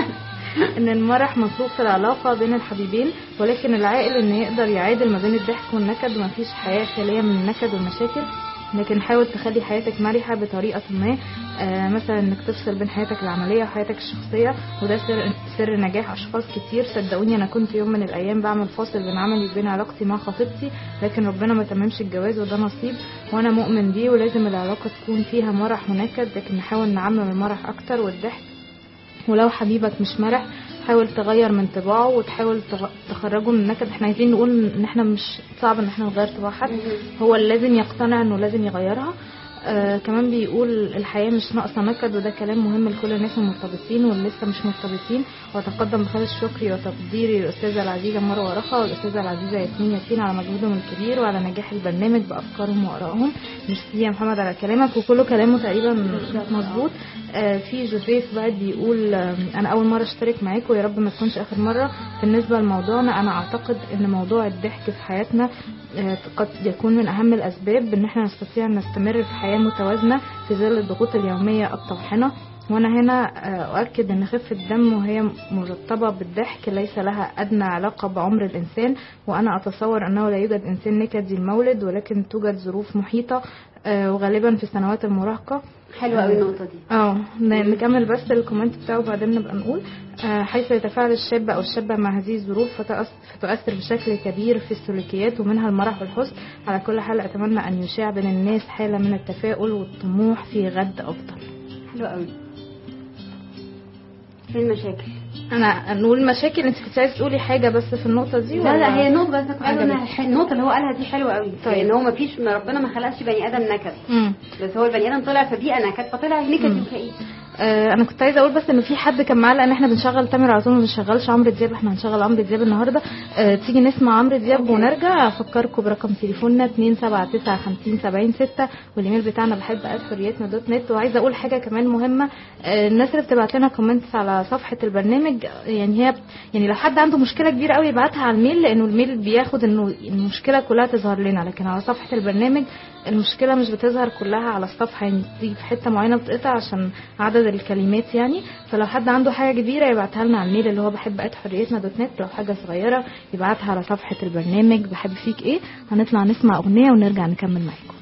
Speaker 2: ان المرح مطلوب في العلاقه بين الحبيبين، ولكن العاقل ان يقدر يعادل ما بين الضحك والنكد، ومفيش حياه خاليه من النكد والمشاكل. لكن حاول تخلي حياتك مرحه بطريقه ما، مثلا انك تفصل بين حياتك العمليه وحياتك الشخصيه، وده سر نجاح اشخاص كتير. صدقوني انا كنت يوم من الايام بعمل فاصل بين عملي وبين علاقتي مع خطيبتي، لكن ربنا ما تممش الجواز وده نصيب وانا مؤمن بيه، ولازم العلاقه تكون فيها مرح ونكد، لكن نحاول نعمم المرح اكتر والضحك. ولو حبيبك مش مرح حاول تغير من طباعه وتحاول تخرجه من النكد. احنا عايزين نقول ان احنا مش صعب ان احنا نغير طباع حد، هو اللي لازم يقتنع انه لازم يغيرها. كمان بيقول الحياة مش ناقصة نكد، وده كلام مهم لكل الناس المرتبطين واللي لسه مش مرتبطين. وأتقدم بخالص شكري وتقديري للأستاذة العزيزة مروة ورخة والأستاذة العزيزة ياسين على مجهودهم الكبير وعلى نجاح البرنامج بأفكارهم وآرائهم. ميرسي يا محمد على كلامك، وكله كلامه تقريبا مظبوط. في جوزيف بعد بيقول أنا أول مرة اشترك معاكم، يا رب ما تكونش آخر مرة. بالنسبة لموضوعنا، أنا أعتقد أن موضوع الضحك في حياتنا قد يكون من أهم الأسباب أن احنا نستطيع أن نستمر في حياة متوازنة في ظل الضغوط اليومية الطاحنة. وأنا هنا أؤكد أن خفة الدم وهي مرتبة بالضحك ليس لها أدنى علاقة بعمر الإنسان، وأنا أتصور أنه لا يوجد إنسان نكدي المولد، ولكن توجد ظروف محيطة وغالبا في سنوات المراهقة.
Speaker 3: حلوة قوي النقطة دي.
Speaker 2: نكمل بس الكومنت بتاعه وبعدين نبقى نقول حيث يتفاعل الشاب أو الشابة مع هذه الظروف فتؤثر بشكل كبير في السلوكيات ومنها المرح والحزن. على كل حال أتمنى أن يشاع بين الناس حالة من التفاؤل والطموح في غد أفضل.
Speaker 3: حلوة قوي. فين المشاكل؟
Speaker 2: انا نقول مشاكل. انت كنت عايز تقولي حاجه بس في النقطه دي؟
Speaker 3: لا هي نقطه بس النقطه اللي هو قالها دي حلوه قوي.
Speaker 2: طيب.
Speaker 3: ان هو مفيش، ربنا ما خلقش بني ادم نكد. بس هو البني ادم طلع في بيئه نكد فطلع نكد وكئيب.
Speaker 2: انا كنت عايزه اقول بس ان في حد كان معلق ان احنا بنشغل تامر على طول ما بنشغلش عمرو دياب. احنا هنشغل عمرو دياب النهارده. تيجي نسمع عمرو دياب ونرجع. افكركم برقم تليفوننا 2795070 والايميل بتاعنا بحب@حريتنا.net. وعايزه اقول حاجه كمان مهمه. الناس اللي بتبعت لنا كومنتس على صفحه البرنامج، يعني هي يعني لو حد عنده مشكله كبيره قوي يبعتها على الميل، لانه الميل بياخد انه المشكله كلها تظهر لنا، لكن على صفحه البرنامج المشكله مش بتظهر كلها على الصفحه، يعني تيجي في حته معينه بتقطع عشان عدد الكلمات يعني. فلو حد عنده حاجه كبيره يبعتها لنا على الميل اللي هو بحب@حريتنا.net. لو حاجه صغيره يبعتها على صفحه البرنامج بحب فيك ايه. هنطلع نسمع اغنيه ونرجع نكمل معاكم.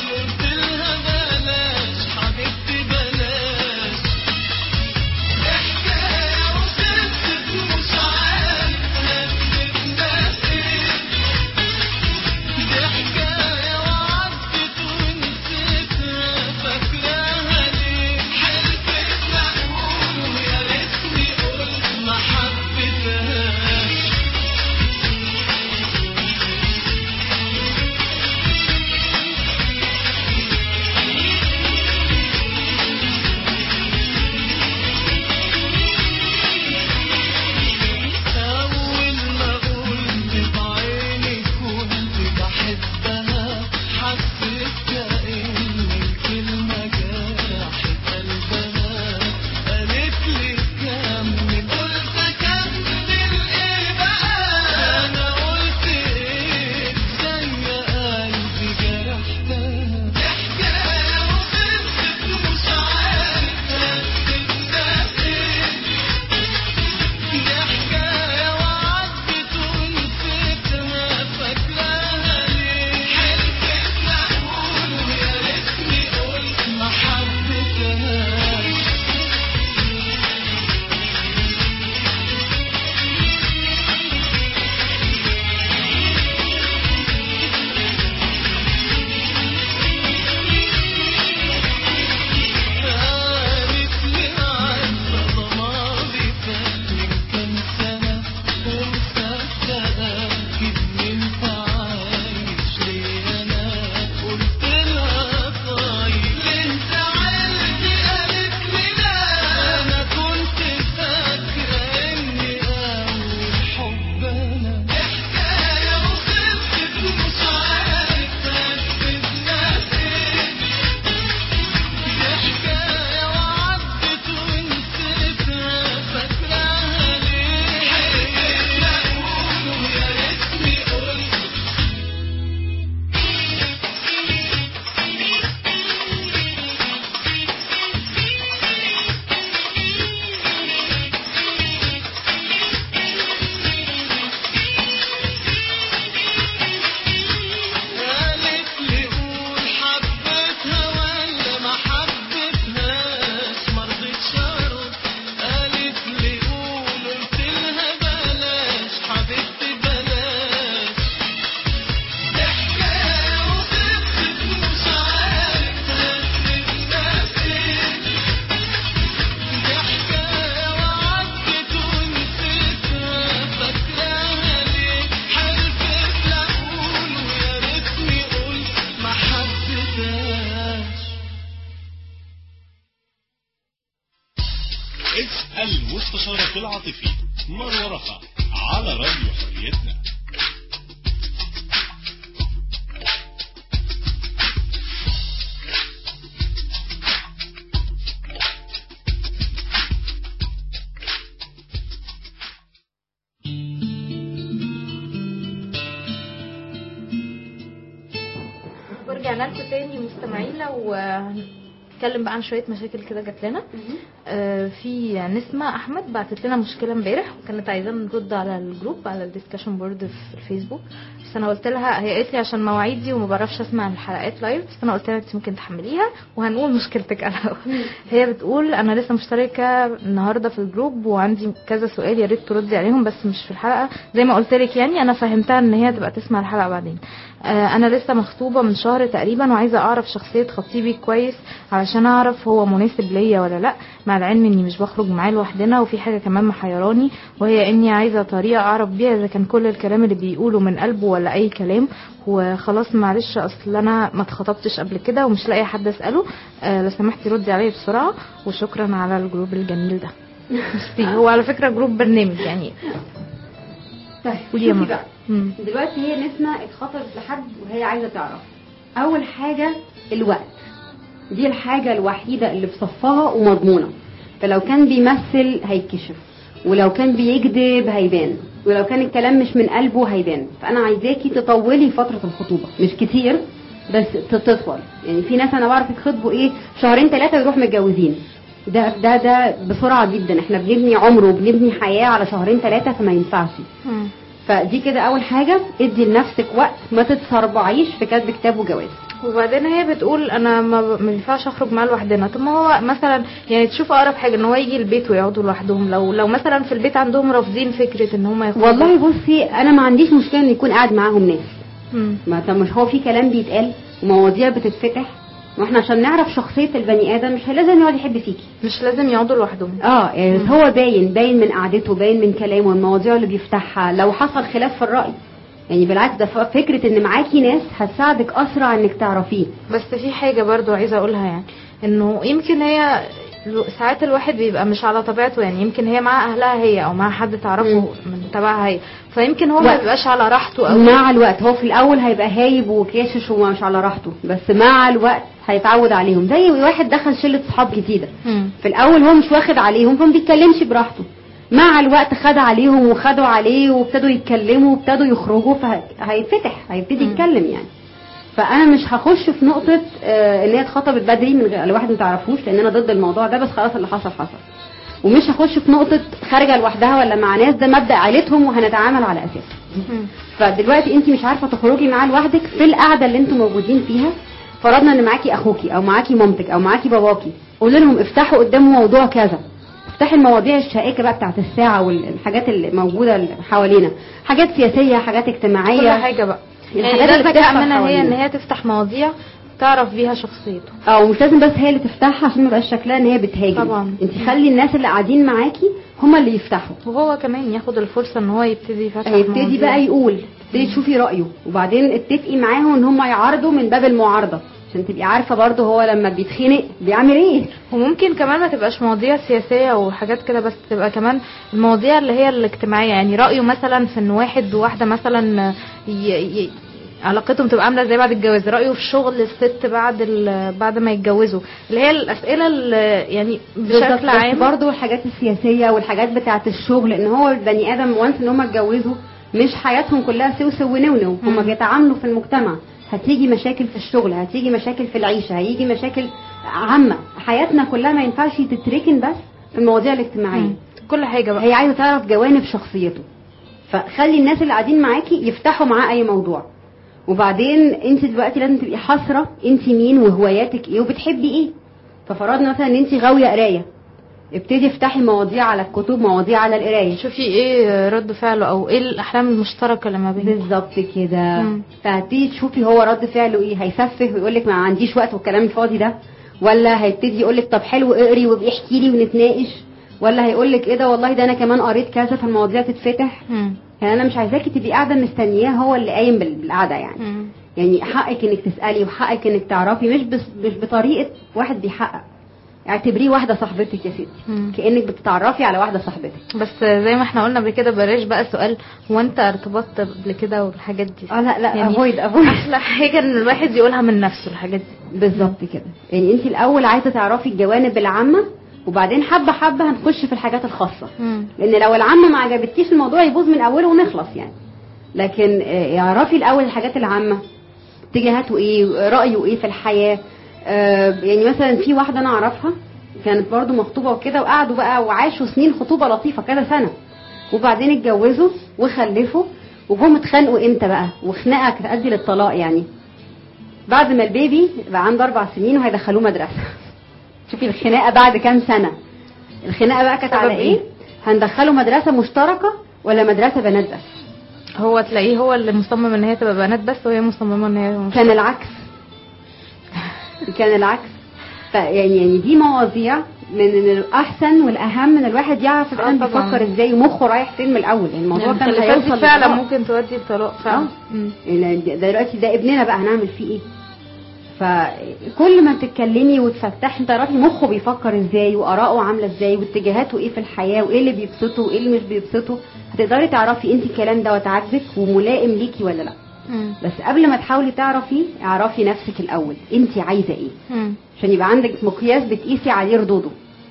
Speaker 4: Yeah.
Speaker 1: والمستشارة العاطفي مروة رخا على راديو حريتنا.
Speaker 2: ورجعنا لكم تاني مستمعينا نتكلم بقى عن شويه مشاكل كده جات لنا. في نسمة احمد بعتت لنا مشكله امبارح وكانت عايزانا نرد على الجروب على الديسكشن بورد في الفيسبوك، بس انا قلت لها، هي قالت لي عشان مواعيدي وما بعرفش اسمع الحلقات لايف، بس انا قلت لها انت ممكن تحمليها وهنقول مشكلتك على هي بتقول انا لسه مشتركه النهارده في الجروب وعندي كذا سؤال يا ريت تردي عليهم بس مش في الحلقه زي ما قلت لك، يعني انا فهمتها ان هي تبقى تسمع الحلقه بعدين. انا لسه مخطوبه من شهر تقريبا وعايزه اعرف شخصيه خطيبي كويس علشان اعرف هو مناسب ليا ولا لا، مع العلم اني مش بخرج معاه لوحدنا، وفي حاجه كمان محيراني وهي اني عايزه طريقه اعرف بيها اذا كان كل الكلام اللي بيقوله من قلبه ولا اي كلام. وخلاص معلش اصل انا ما اتخطبتش قبل كده ومش لاقي حد اساله، لو سمحتي ردي عليا بسرعه وشكرا على الجروب الجميل ده. هو على فكره جروب برنامج يعني.
Speaker 3: طيب شوفي بقى دلوقتي هي نسمة اتخطبت لحد وهي عايزة تعرف اول حاجة الوقت، دي الحاجة الوحيدة اللي في صفها ومضمونة، فلو كان بيمثل هيكشف، ولو كان بيكذب هيبان، ولو كان الكلام مش من قلبه هيبان. فانا عايزاكي تطولي فترة الخطوبة، مش كتير بس تطول. يعني في ناس انا بعرف يخطبوا ايه 2-3 ويروحوا متجوزين، ده بسرعة جدا. احنا بنبني عمر وبنبني حياة على 2-3 فما ينفعش. فدي كده اول حاجة، ادي لنفسك وقت، ما تتسربعيش في كتب كتاب وجواز.
Speaker 2: وبعدين هي بتقول انا ما ينفعش اخرج معاه لوحدنا. طب ما هو مثلا يعني تشوف اقرب حاجه ان هو يجي البيت ويقعدوا لوحدهم، لو مثلا في البيت عندهم رافضين فكره ان هم يخرجوا.
Speaker 3: والله بصي انا ما عنديش مشكله ان يكون قاعد معاهم ناس. ما طب مش هو في كلام بيتقال ومواضيع بتتفتح، واحنا عشان نعرف شخصيه البني ادم مش لازم يقعد يحب فيكي،
Speaker 2: مش لازم يقعدوا لوحدهم.
Speaker 3: يعني هو باين من قعدته، باين من كلامه والمواضيع اللي بيفتحها. لو حصل خلاف في الراي يعني بالعكس ده فكرة ان معاكي ناس هتساعدك اسرع انك تعرفيه.
Speaker 2: بس في حاجة برضو عايزة اقولها، يعني انه يمكن هي ساعات الواحد بيبقى مش على طبيعته، يعني يمكن هي مع اهلها هي او مع حد تعرفه من تبعها هي، فيمكن هو ما بيبقاش على راحته او
Speaker 3: مع الوقت. هو في الاول هيبقى هايب وكاشش ومش على راحته، بس مع الوقت هيتعود عليهم. زي واحد دخل شلة صحاب جديدة، في الاول هو مش واخد عليهم فما بيتكلمش براحته، مع الوقت خد عليهم وخدوا عليه وابتدوا يتكلموا وابتدوا يخرجوا فهيفتح هيبتدي يتكلم يعني. فانا مش هخش في نقطه ان هي اتخطبت بدري من غير الواحد ما تعرفوش، لان انا ضد الموضوع ده، بس خلاص اللي حصل حصل. ومش هخش في نقطه خارجه لوحدها ولا مع ناس، ده مبدا عائلتهم وهنتعامل على اساسه. فدلوقتي انت مش عارفه تخرجي معاه لوحدك في القعده اللي انتم موجودين فيها، فرضنا ان معاكي اخوكي او معاكي مامتك او معاكي باباكي، قولي لهم افتحوا قدام موضوع كذا، افتحي المواضيع الشائكه بقى بتاعت الساعه والحاجات اللي موجوده اللي حوالينا، حاجات سياسيه، حاجات اجتماعيه،
Speaker 2: كل حاجه بقى. يعني ده الذكاء منها هي ان هي تفتح مواضيع تعرف بيها شخصيته.
Speaker 3: ومش لازم بس هي اللي تفتحها عشان ما يبقاش شكلها ان هي بتهاجم.
Speaker 2: طبعا
Speaker 3: انت خلي الناس اللي قاعدين معاكي هم اللي يفتحوا،
Speaker 2: وهو كمان ياخد الفرصه ان هو يبتدي يفتح،
Speaker 3: يبتدي بقى يقول، تبتدي تشوفي رايه، وبعدين اتفقي معاهم ان هم يعارضوا من باب المعارضه عشان تبقي عارفه برضه هو لما بيتخنق بيعمل ايه.
Speaker 2: وممكن كمان ما تبقاش مواضيع سياسيه وحاجات كده، بس تبقى كمان المواضيع اللي هي الاجتماعيه، يعني رايه مثلا في ان واحد وواحده مثلا علاقتهم تبقى عامله ازاي بعد الجواز، رايه في شغل الست بعد ما يتجوزوا، اللي هي الاسئله اللي يعني بشكل عام.
Speaker 3: برضه الحاجات السياسيه والحاجات بتاعه الشغل، ان هو البني ادم وانس ان هم اتجوزوا مش حياتهم كلها سوسو ونونو، هم بيتعاملوا في المجتمع، هتيجي مشاكل في الشغل، هتيجي مشاكل في العيشه، هيجي مشاكل عامه، حياتنا كلها ما ينفعش تتركن بس في المواضيع الاجتماعيه.
Speaker 2: كل حاجه بقى
Speaker 3: هي عايزه تعرف جوانب شخصيته، فخلي الناس اللي قاعدين معاكي يفتحوا معاه اي موضوع. وبعدين انت دلوقتي لازم تبقي حاسره انت مين وهواياتك ايه وبتحبي ايه. ففرضنا مثلا ان انت غاويه قرايه، ابتدي افتحي مواضيع على الكتب، مواضيع على القرايه،
Speaker 2: شوفي ايه رد فعله او ايه الاحلام المشتركه اللي ما بينكم.
Speaker 3: بالظبط كده. فهتيجي تشوفي هو رد فعله ايه، هيسفه ويقول لك ما عنديش وقت والكلام الفاضي ده، ولا هيبتدي يقول لك طب حلو اقري وابقي احكي لي ونتناقش، ولا هيقول لك ايه ده والله ده انا كمان قريت كذا، فالمواضيع تتفتح. يعني انا مش عايزاكي تبقي قاعده مستنياه هو اللي قايم بالقعده يعني. يعني حقك انك تسالي وحقك انك تعرفي، مش بطريقه واحد بيحقق، اعتبريه واحده صاحبتك يا ستي، كانك بتتعرفي على واحده صاحبتك.
Speaker 2: بس زي ما احنا قلنا قبل كده، بلاش بقى سؤال هو انت ارتبطت قبل كده والحاجات دي.
Speaker 3: لا
Speaker 2: يعني
Speaker 3: افويد
Speaker 2: احلى حاجه ان الواحد يقولها من نفسه الحاجات دي.
Speaker 3: بالظبط كده. يعني انت الاول عايزه تعرفي الجوانب العامه، وبعدين حبه حبه هنخش في الحاجات الخاصه. لان لو العامه ما عجبتكيش الموضوع يبوظ من اوله ونخلص يعني. لكن اعرفي الاول الحاجات العامه، اتجاهاته ايه، رايه ايه في الحياه. يعني مثلا في واحده انا اعرفها كانت برضو مخطوبه وكده، وقعدوا بقى وعاشوا سنين خطوبه لطيفه كذا سنه، وبعدين اتجوزوا وخلفوا، وجم اتخانقوا امتى بقى، وخناقه تؤدي للطلاق يعني بعد ما البيبي بقى عنده 4 سنين وهيدخلوه مدرسه. شوفي الخناقه بعد كام سنه. الخناقه بقى كانت على ايه؟ هندخله مدرسه مشتركه ولا مدرسه بنات بس.
Speaker 2: هو تلاقيه هو اللي مصمم ان هي تبقى بنات بس، وهي مصممه ان هي
Speaker 3: كان العكس. كان العكس. يعني دي مواضيع من الاحسن والاهم ان الواحد يعرف الان بيفكر ازاي ومخه رايح فين من الاول. يعني الموضوع
Speaker 2: يعني
Speaker 3: كان هيوصل
Speaker 2: فعلا ممكن تودي الطلاق فعلا.
Speaker 3: دلوقتي ده ابننا بقى هنعمل فيه ايه؟ فكل ما تتكلمي وتفتحي تعرفي مخه بيفكر ازاي واراءه عامله ازاي واتجاهاته ايه في الحياه وايه اللي بيبسطه وايه اللي مش بيبسطه، هتقدري تعرفي انت الكلام ده وتعجبك وملائم ليكي ولا لا. بس قبل ما تحاولي تعرفي، اعرفي نفسك الاول انت عايزه ايه، عشان يبقى عندك مقياس بتقيسي عليه ردوده.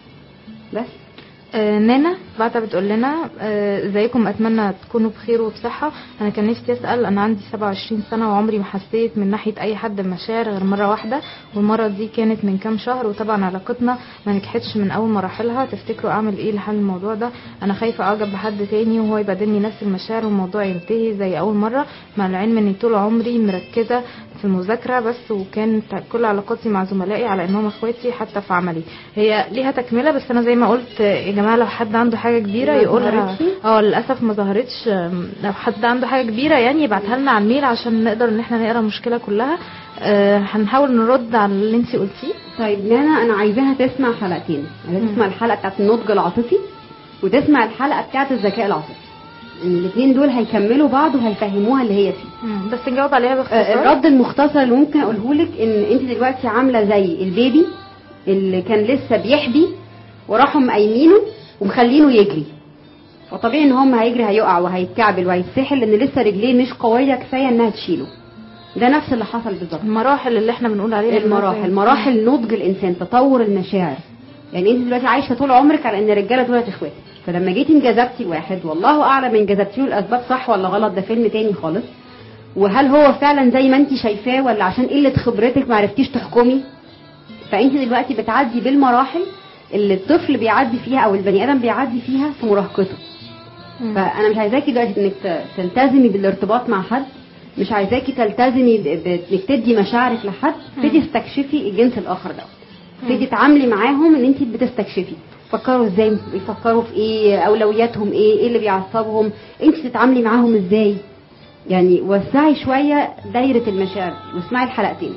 Speaker 3: بس
Speaker 2: نانا بعتها بتقول لنا ازيكم، اتمنى تكونوا بخير وبصحه. انا كان نفسي اسال، انا عندي 27 سنه وعمري ما حسيت من ناحيه اي حد بمشاعر غير مره واحده، والمره دي كانت من كام شهر، وطبعا علاقتنا ما نجحتش من اول مراحلها. تفتكروا اعمل ايه لحل الموضوع ده؟ انا خايفه اعجب بحد تاني وهو يبادلني نفس المشاعر والموضوع ينتهي زي اول مره، مع العلم اني طول عمري مركزه في المذاكره بس، وكانت كل علاقاتي مع زملائي على انهم اخواتي حتى في عملي. هي ليها تكمله، بس انا زي ما قلت يا جماعه لو حد عنده حاجه كبيره يقولها. للاسف ما ظهرتش. لو حد عنده حاجه كبيره يعني يبعتها لنا على الميل عشان نقدر ان احنا نقرا المشكله كلها. هنحاول نرد على اللي انت قلتيه.
Speaker 3: طيب نانا، انا عايزاها تسمع حلقتين. تسمع الحلقه بتاعت النضج العاطفي وتسمع الحلقه بتاعت الذكاء العاطفي. الاثنين دول هيكملوا بعض وهيفهموها اللي هي فيه.
Speaker 2: بس نجاوب عليها باختصار.
Speaker 3: الرد المختصر اللي ممكن اقوله لك ان انت دلوقتي عامله زي البيبي اللي كان لسه بيحبي وراحوا مقيمينه ومخلينه يجري، وطبيعي ان هم هيجري هيقع وهيتكعبل وهيتسحل لان لسه رجليه مش قويه كفايه انها تشيله. ده نفس اللي حصل بالظبط.
Speaker 2: المراحل اللي احنا بنقول عليها
Speaker 3: مراحل نضج الانسان، تطور المشاعر. يعني انت دلوقتي عايشه طول عمرك على ان الرجاله دول اخواتك، فلما جيتي انجذبتي واحد والله اعلم انجذبتيه الاسباب صح ولا غلط، ده فيلم تاني خالص. وهل هو فعلا زي ما انت شايفاه ولا عشان قله خبرتك ما عرفتيش تحكمي؟ فانت دلوقتي بتعدي بالمراحل اللي الطفل بيعدي فيها او البني ادم بيعدي فيها في مراهقته. فانا مش عايزاكي دلوقتي انك تلتزمي بالارتباط مع حد، مش عايزاكي تلتزمي بانك تدي مشاعرك لحد، تبتدي تستكشفي الجنس الاخر ده، تبتدي تعاملي معاهم ان انت بتستكشفي فكروا ازاي، بيفكروا في ايه، اولوياتهم ايه اللي بيعصبهم، انت تتعاملي معاهم ازاي. يعني وسعي شويه دايره المشاعر واسمعي الحلقتين.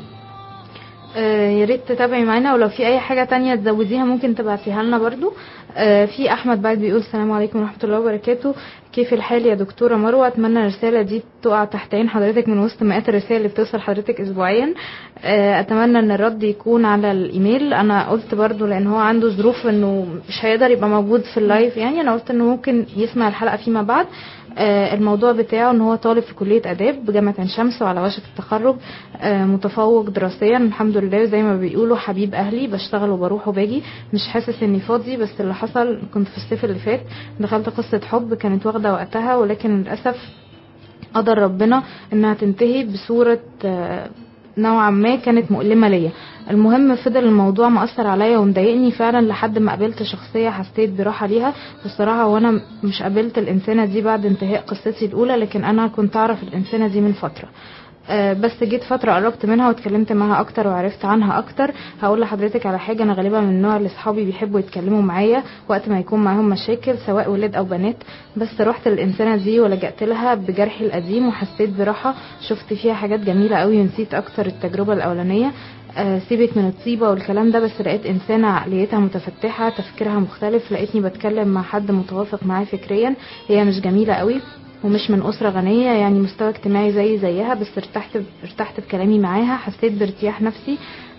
Speaker 2: يا ريت تتابعي معانا، ولو في اي حاجه تانية تزوديها ممكن تبعتيها لنا برضو. في احمد بعد بيقول السلام عليكم ورحمه الله وبركاته، كيف الحال يا دكتوره مروه؟ اتمنى الرساله دي تقع تحت عين حضرتك من وسط مئات الرسائل اللي بتوصل حضرتك اسبوعيا. اتمنى ان الرد يكون على الايميل. انا قلت برضو لان هو عنده ظروف انه مش هيقدر يبقى موجود في اللايف، يعني انا قلت انه ممكن يسمع الحلقه فيما بعد. الموضوع بتاعه ان هو طالب في كليه اداب بجامعه عين شمس وعلى وشك التخرج، متفوق دراسيا الحمد لله، زي ما بيقولوا حبيب اهلي، بشتغل وبروح وباجي، مش حاسس اني فاضي. بس اللي حصل كنت في الصيف اللي فات دخلت قصه حب كانت واخده وقتها، ولكن للاسف قدر ربنا انها تنتهي بصوره نوعا ما كانت مؤلمه ليا. المهم فضل الموضوع مأثر عليا ومضايقني فعلا لحد ما قابلت شخصيه حسيت براحه ليها. والصراحه وانا مش قابلت الانسانه دي بعد انتهاء قصتي الاولى، لكن انا كنت اعرف الانسانه دي من فتره. بس جيت فتره قربت منها واتكلمت معاها اكتر وعرفت عنها اكتر. هقول لحضرتك على حاجه، انا غالبا من النوع اللي اصحابي بيحبوا يتكلموا معايا وقت ما يكون معاهم مشاكل سواء ولاد او بنات. بس رحت للانسانه دي ولجأت لها بجرحي القديم وحسيت براحه، شفت فيها حاجات جميله قوي ونسيت اكتر التجربه الاولانيه. سيبك من الطيبه والكلام ده، بس لقيت انسانه عقليتها متفتحه، تفكيرها مختلف، لقيتني بتكلم مع حد متوافق معاه فكريا. هي مش جميله قوي ومش من أسرة غنية، يعني مستوى اجتماعي زيها، بس ارتحت بكلامي معاها، حسيت بارتياح نفسي.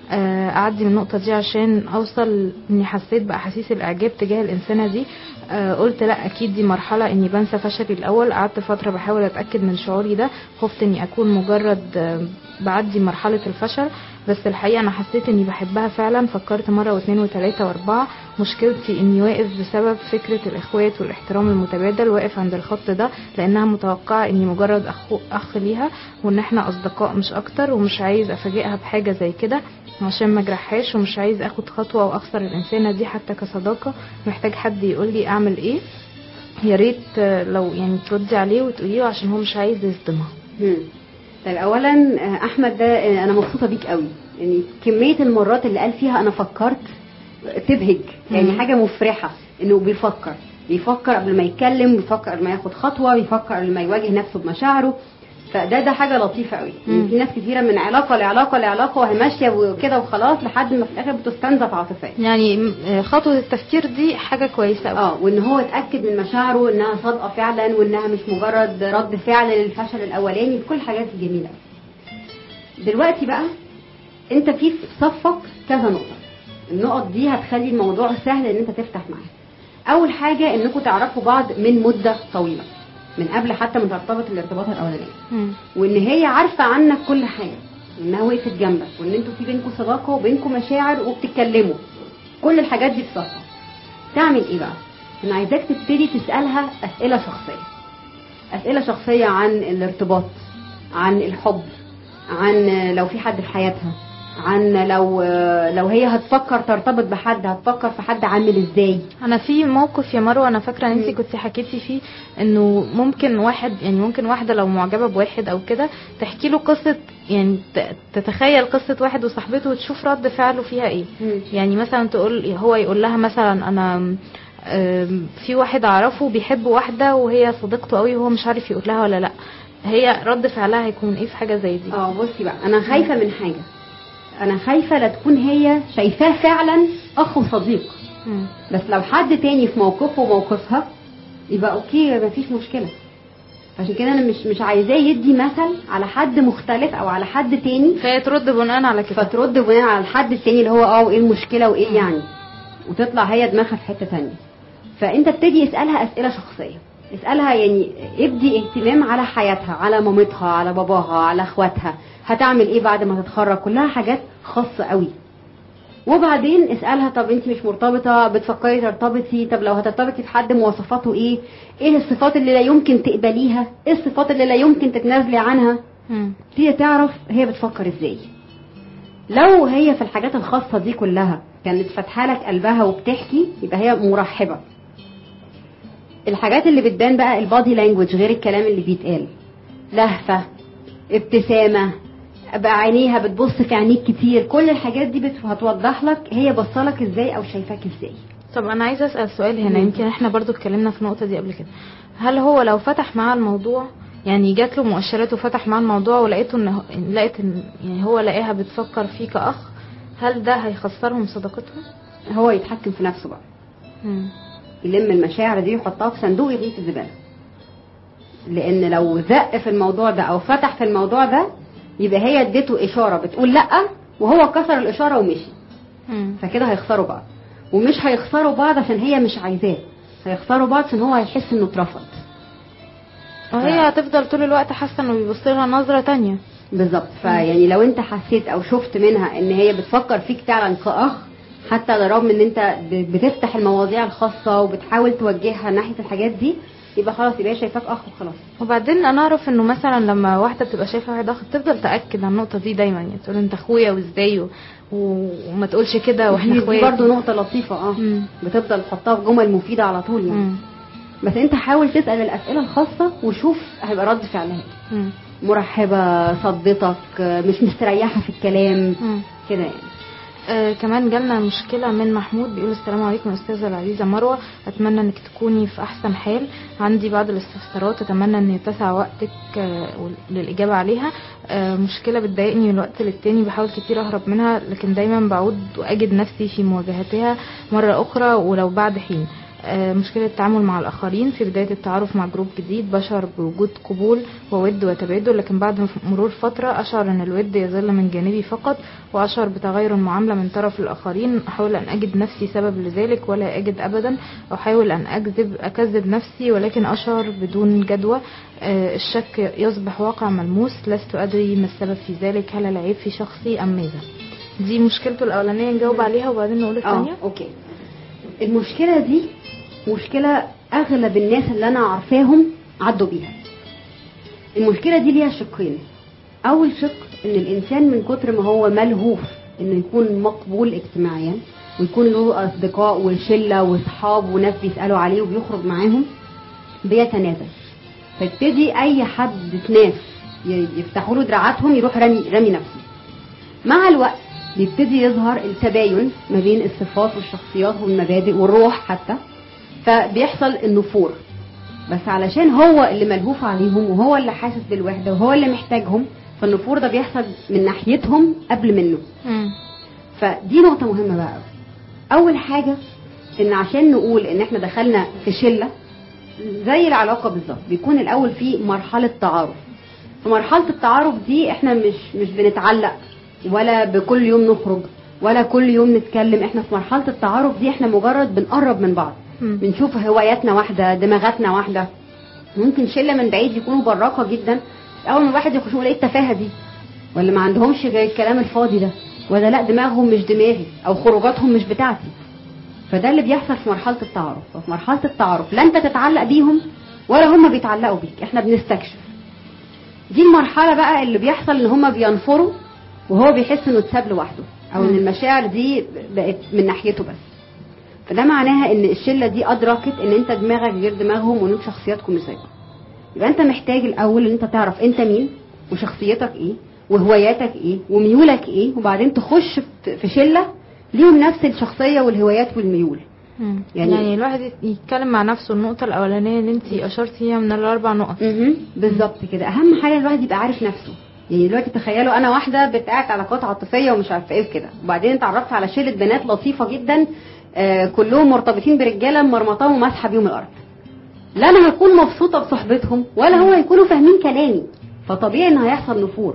Speaker 2: اعدي من النقطه دي عشان اوصل اني حسيت باحاسيس الاعجاب تجاه الانسانه دي. قلت لا اكيد دي مرحله اني بنسى فشلي الاول. قعدت فتره بحاول اتاكد من شعوري ده، خفت اني اكون مجرد بعدي مرحله الفشل، بس الحقيقه انا حسيت اني بحبها فعلا. فكرت مره واثنين وثلاثه واربعه. مشكلتي اني واقف بسبب فكره الاخوات والاحترام المتبادل، واقف عند الخط ده لانها متوقعه اني مجرد اخ ليها، وان احنا اصدقاء مش اكتر، ومش عايز افاجئها بحاجه زي كده عشان ما اجرحهاش، ومش عايز اخد خطوه واخسر الانسانه دي حتى كصداقه. محتاج حد يقول لي اعمل ايه. يا ريت لو يعني تردي عليه وتقولي له عشان هو مش عايز يصدمها.
Speaker 3: طيب اولا احمد ده انا مبسوطه بيك قوي، يعني كميه المرات اللي قال فيها انا فكرت تبهج، يعني حاجه مفرحه انه بيفكر قبل ما يتكلم، بيفكر قبل ما ياخد خطوه، بيفكر قبل ما يواجه نفسه بمشاعره. فده حاجه لطيفه قوي. يعني في ناس كثيره من علاقه لعلاقه وهي ماشيه وكده وخلاص لحد ما في الاخر بتستنزف عاطفيا.
Speaker 2: يعني خطوه التفكير دي حاجه كويسه قوي.
Speaker 3: وان هو اتاكد من مشاعره انها صادقه فعلا، وانها مش مجرد رد فعل للفشل الاولاني. كل الحاجات دي جميله. دلوقتي بقى انت في صفك كذا نقطه. النقط دي هتخلي الموضوع سهل ان انت تفتح معاه. اول حاجه انكم تعرفوا بعض من مده طويله، من قبل حتى ما ترتبط الارتباط الاولاني، وان هي عارفه عنك كل حاجه، وانها وقفت جنبك، وان انتوا في بينكم صداقه وبينكم مشاعر وبتتكلموا. كل الحاجات دي بصفه. تعمل ايه بقى؟ انا عايزاك تبتدي تسالها اسئله شخصيه عن الارتباط، عن الحب، عن لو في حد في حياتها، عن لو هي هتفكر ترتبط بحد، هتفكر في حد عامل ازاي.
Speaker 2: انا في موقف يا مروه انا فاكره ان انت كنت حكيتي فيه انه ممكن واحده لو معجبه بواحد او كده تحكي له قصه، يعني تتخيل قصه واحد وصاحبته وتشوف رد فعله فيها ايه. يعني مثلا هو يقول لها مثلا انا في واحد اعرفه بيحب واحده وهي صديقته قوي وهو مش عارف يقول لها ولا لا، هي رد فعلها هيكون ايه في حاجه زي دي؟
Speaker 3: بصي بقى، انا خايفه من حاجه. انا خايفه لا تكون هي شايفاه فعلا اخ وصديق، بس لو حد تاني في موقفه وموقفها يبقى اوكي، مفيش مشكله. عشان كده انا مش عايزاه يدي مثل على حد مختلف او على حد تاني،
Speaker 2: فهي ترد بناء على كده،
Speaker 3: فترد بناء على الحد التاني اللي هو وايه المشكله وايه يعني، وتطلع هي دماغها في حته تانيه. فانت ابتدي اسالها اسئله شخصيه، اسالها يعني ابدي اهتمام على حياتها، على مامتها، على باباها، على اخواتها، هتعمل ايه بعد ما تتخرج، كلها حاجات خاصه قوي. وبعدين اسالها طب انت مش مرتبطه، بتفكري ترتبطي؟ طب لو هترتبطي بحد مواصفاته ايه؟ ايه الصفات اللي لا يمكن تقبليها؟ ايه الصفات اللي لا يمكن تتنازلي عنها؟ هي تعرف هي بتفكر ازاي. لو هي في الحاجات الخاصه دي كلها كانت فاتحه لك قلبها وبتحكي، يبقى هي مرحبه. الحاجات اللي بتبان بقى البادي لانجوج غير الكلام اللي بيتقال، لهفه، ابتسامه، بقى عينيها بتبص في عينيك كتير، كل الحاجات دي هتوضح لك هي بصلك ازاي او شايفاك ازاي.
Speaker 2: طب انا عايزه اسال سؤال هنا، يمكن احنا برضو اتكلمنا في النقطه دي قبل كده. هل هو لو فتح معاه الموضوع، يعني جات له مؤشرات وفتح معاه الموضوع ولقيته لقيت يعني هو لقاها بتفكر فيه كاخ، هل ده هيخسرهم صداقتهم؟
Speaker 3: هو يتحكم في نفسه بقى، يلم المشاعر دي ويحطها في صندوق يرميه في الزباله. لان لو زق في الموضوع ده او فتح في الموضوع ده، يبقى هي اديته اشاره بتقول لا، وهو كسر الاشاره ومشي. فكده هيخسروا بعض، ومش هيخسروا بعض عشان هي مش عايزاه، هيخسروا بعض عشان هو هيحس انه اترفض،
Speaker 2: وهي هتفضل طول الوقت حاسه انه بيبص لها نظره تانية.
Speaker 3: بالظبط. فيعني لو انت حسيت او شفت منها ان هي بتفكر فيك فعلا كاخ، حتى بالرغم ان انت بتفتح المواضيع الخاصه وبتحاول توجهها ناحيه الحاجات دي، يبقى خلاص، يبقى هي شايفاك اخ وخلاص.
Speaker 2: وبعدين انا اعرف انه مثلا لما واحده بتبقى شايفه واحد اخ بتفضل تاكد على النقطه دي دايما، يعني تقول انت اخويا وازاي وما تقولش كده واحنا اخوات.
Speaker 3: دي برضه نقطه لطيفه. بتفضل تحطها في جمل مفيده على طول يعني. بس انت حاول تسال الاسئله الخاصه وشوف هيبقى رد فعلها مرحبه، صدتك، مش مستريحه في الكلام كده يعني.
Speaker 2: كمان جالنا مشكلة من محمود بيقول السلام عليكم أستاذة العزيزة مروة، أتمنى أنك تكوني في أحسن حال. عندي بعض الاستفسارات أتمنى أن يتسع وقتك للإجابة عليها. مشكلة بتضايقني من الوقت للتاني، بحاول كتير أهرب منها لكن دايما بعود وأجد نفسي في مواجهتها مرة أخرى ولو بعد حين. مشكلة التعامل مع الآخرين في بداية التعارف مع جروب جديد، بشعر بوجود قبول وود وتبادل، لكن بعد مرور فترة أشعر أن الود يظل من جانبي فقط، وأشعر بتغير المعاملة من طرف الآخرين. أحاول أن أجد نفسي سبب لذلك ولا أجد أبدا، أحاول أن أكذب نفسي ولكن أشعر بدون جدوى. الشك يصبح واقع ملموس، لست أدري ما السبب في ذلك، هل العيب في شخصي أم ماذا؟ دي مشكلته الأولانية، نجاوب عليها وبعدين نقول الثانية.
Speaker 3: اوكي. المشكلة دي مشكلة اغلب الناس اللي انا عارفاهم عدوا بيها. المشكلة دي ليها شقين. اول شق ان الانسان من كتر ما هو ملهوف انه يكون مقبول اجتماعيا ويكون له اصدقاء وشلة واصحاب وناس بيسألوا عليه وبيخرج معاهم، بيتنازل. فابتدي اي حد ناس يفتحوا له دراعاتهم يروح رمي نفسه. مع الوقت بيبتدي يظهر التباين ما بين الصفات والشخصيات والمبادئ والروح حتى، فبيحصل النفور. بس علشان هو اللي ملهوف عليهم وهو اللي حاسس بالوحدة وهو اللي محتاجهم، فالنفور ده بيحصل من ناحيتهم قبل منه. فدي نقطة مهمة بقى. اول حاجة ان عشان نقول ان احنا دخلنا في شلة زي العلاقة بالظبط، بيكون الاول في مرحلة تعارف. في مرحلة التعارف دي احنا مش بنتعلق ولا بكل يوم نخرج ولا كل يوم نتكلم. احنا في مرحلة التعارف دي احنا مجرد بنقرب من بعض، بنشوف هواياتنا واحدة، دماغاتنا واحدة. ممكن شلة من بعيد يكونوا براقة جدا، اول ما الواحد يخش يقول ايه التفاهة دي، ولا ما عندهمش غير الكلام الفاضي ده، ولا لا دماغهم مش دماغي او خروجاتهم مش بتاعتي. فده اللي بيحصل في مرحلة التعارف. ففي مرحلة التعارف لا انت تتعلق بيهم ولا هم بيتعلقوا بيك، احنا بنستكشف. دي المرحلة بقى اللي بيحصل ان هم بينفروا وهو بيحس انه اتساب لوحده، او ان المشاعر دي بقت من ناحيته بس. فده معناها ان الشلة دي ادركت ان انت دماغك غير دماغهم وان شخصياتكم مش زي بعض. يبقى انت محتاج الاول ان انت تعرف انت مين وشخصيتك ايه وهواياتك ايه وميولك ايه، وبعدين تخش في شلة ليهم نفس الشخصية والهوايات والميول.
Speaker 2: يعني الواحد يتكلم مع نفسه. النقطة الأولانية اللي انت أشرتيها من الأربع نقط
Speaker 3: بالظبط كده. أهم حاجة الواحد يبقى عارف نفسه. يعني دلوقتي تخيلوا أنا واحدة بتاعت علاقات عاطفية ومش عارفة إيه كده، وبعدين اتعرفت على شلة بنات لطيفة جدا كلهم مرتبطين برجالة مرمطاهم ومسحة بيهم الأرض. لا أنا هكون مبسوطة بصحبتهم ولا هو يكونوا فاهمين كلامي، فطبيعي إن هيحصل نفور.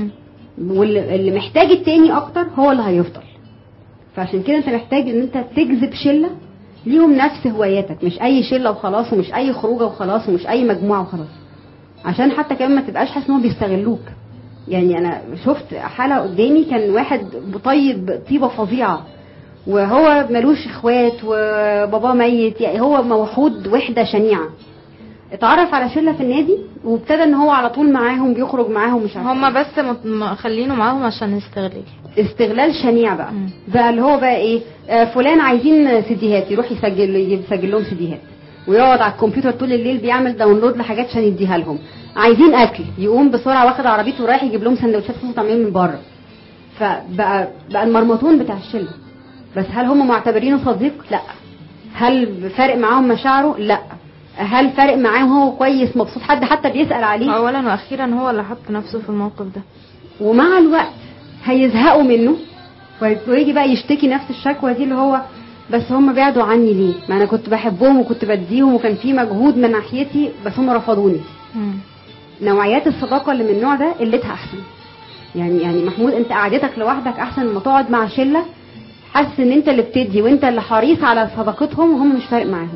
Speaker 3: واللي محتاج التاني أكتر هو اللي هيفضل. فعشان كده أنت محتاج إن أنت تجذب شلة ليهم نفس هواياتك، مش اي شله وخلاص، ومش اي خروجه وخلاص، ومش اي مجموعه وخلاص، عشان حتى كمان ما تبقاش حاسس ان هم بيستغلوك. يعني انا شفت حاله قدامي كان واحد بطيب طيبه فظيعه وهو ملوش اخوات وباباه ميت، يعني هو موحود وحده شنيعه. اتعرف على شله في النادي وابتدى ان هو على طول معاهم بيخرج معاهم، مش عارف
Speaker 2: هما بس خلينه معاهم عشان
Speaker 3: استغلال شنيع بقى. بقى اللي هو بقى ايه، فلان عايزين سيديهات، يروح يسجل لهم سيديهات ويقعد على الكمبيوتر طول الليل بيعمل داونلود لحاجات عشان يديها لهم. عايزين اكل، يقوم بسرعه واخد عربيته ورايح يجيب لهم سندوتشات فول وطعمين من بره. فبقى المرمطون بتاع الشله. بس هل هم معتبرينه صديق؟ لا. هل فارق معاهم مشاعره؟ لا. هل فارق معاهم هو كويس مبسوط حد حتى بيسأل عليه؟
Speaker 2: اولا واخيرا هو اللي حط نفسه في الموقف ده.
Speaker 3: ومع الوقت هيزهقوا منه ويجي بقى يشتكي نفس الشكوى دي، اللي هو بس هم بعدوا عني ليه؟ ما انا كنت بحبهم وكنت بديهم وكان في مجهود من ناحيتي بس هم رفضوني. نوعيات الصداقه اللي من النوع ده قلتها احسن. يعني محمود، انت قعدتك لوحدك احسن لما تقعد مع شله حاسس ان انت اللي بتدي وانت اللي حريص على صداقتهم وهم مش فارق معاهم.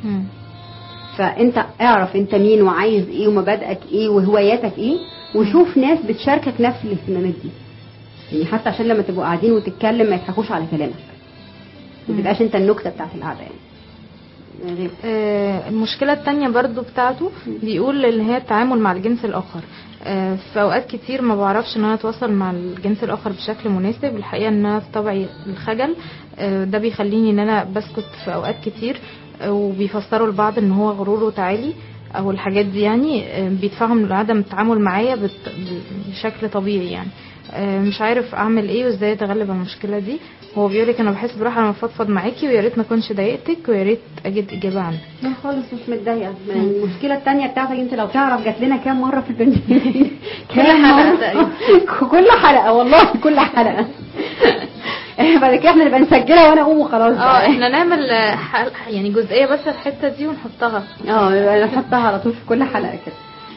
Speaker 3: فانت اعرف انت مين وعايز ايه ومبادئك ايه وهواياتك ايه، وشوف ناس بتشاركك نفس الاهتمامات دي. يعني حتى عشان لما تبقوا قاعدين وتتكلم ما يضحكوش على كلامك، ما تبقاش انت النكته بتاعت القعده. يعني
Speaker 2: المشكله الثانيه برضو بتاعته بيقول اللي هي التعامل مع الجنس الاخر. في اوقات كتير ما بعرفش ان انا اتواصل مع الجنس الاخر بشكل مناسب. الحقيقه ان انا في طبعي الخجل، ده بيخليني ان انا بسكت في اوقات كتير، وبيفسروا البعض ان هو غرور وتعالي او الحاجات دي، يعني بيدفعهم لعدم التعامل معايا بشكل طبيعي. يعني مش عارف اعمل ايه وازاي اتغلب على المشكله دي. هو بيقول لك انا بحس براحه لما افضفض معاكي ويا ريت ما كنتش ضايقتك ويا ريت اجد اجابه عنك.
Speaker 3: لا خالص مش متضايقه. المشكله الثانيه بتاعتك انت لو تعرف جات لنا كام مره في البرنامج
Speaker 2: كل حلقه تقريبا
Speaker 3: كل حلقه والله كل حلقه بعد كده احنا نبقى نسجلها وانا اقوم وخلاص.
Speaker 2: احنا نعمل يعني جزئيه بس الحته دي ونحطها.
Speaker 3: نحطها على طول في كل حلقه كده.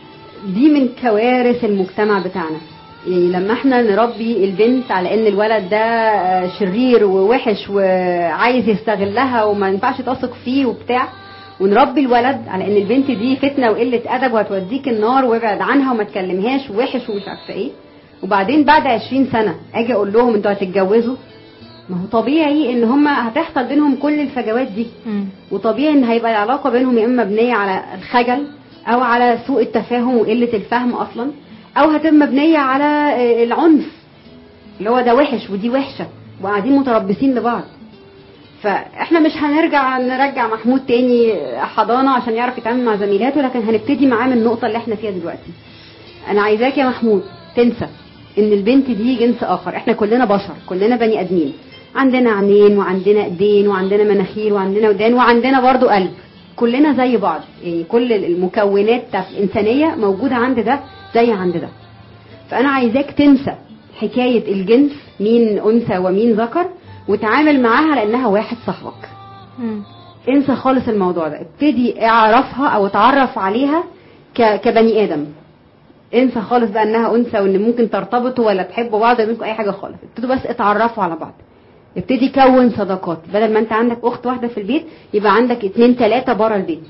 Speaker 3: دي من كوارث المجتمع بتاعنا. يعني لما احنا نربي البنت على ان الولد ده شرير ووحش وعايز يستغلها وما ينفعش تثق فيه وبتاع، ونربي الولد على ان البنت دي فتنه وقله ادب وهتوديك النار وابعد عنها وما تكلمهاش ووحش ومش عارفه ايه، وبعدين بعد 20 سنه اجي اقول لهم انتوا هتتجوزوا، ما هو طبيعي ان هم هتحصل بينهم كل الفجوات دي. وطبيعي ان هيبقى العلاقه بينهم يا اما مبنيه على الخجل او على سوء التفاهم وقله الفهم اصلا، او هتبقى مبنيه على العنف اللي هو ده وحش ودي وحشه وقاعدين متربصين لبعض. فاحنا مش نرجع محمود تاني حضانه عشان يعرف يتعامل مع زميلاته، لكن هنبتدي معاه من النقطه اللي احنا فيها دلوقتي. انا عايزاك يا محمود تنسى ان البنت دي جنس اخر، احنا كلنا بشر، كلنا بني ادمين، عندنا عينين وعندنا ايدين وعندنا مناخير وعندنا ودان وعندنا برضو قلب، كلنا زي بعض. يعني كل المكونات الانسانيه موجوده عند ده زي عند ده. فانا عايزاك تنسى حكايه الجنس مين انثى ومين ذكر، وتعامل معاها لانها واحد صاحبك. انسى خالص الموضوع ده، ابتدي اعرفها او اتعرف عليها كبني ادم. انسى خالص بقى انها انثى وان ممكن ترتبطوا ولا تحبوا بعض منكم اي حاجه خالص. ابتدوا بس اتعرفوا على بعض، ابتدي كون صداقات. بدل ما انت عندك اخت واحده في البيت يبقى عندك 2 3 بره البيت،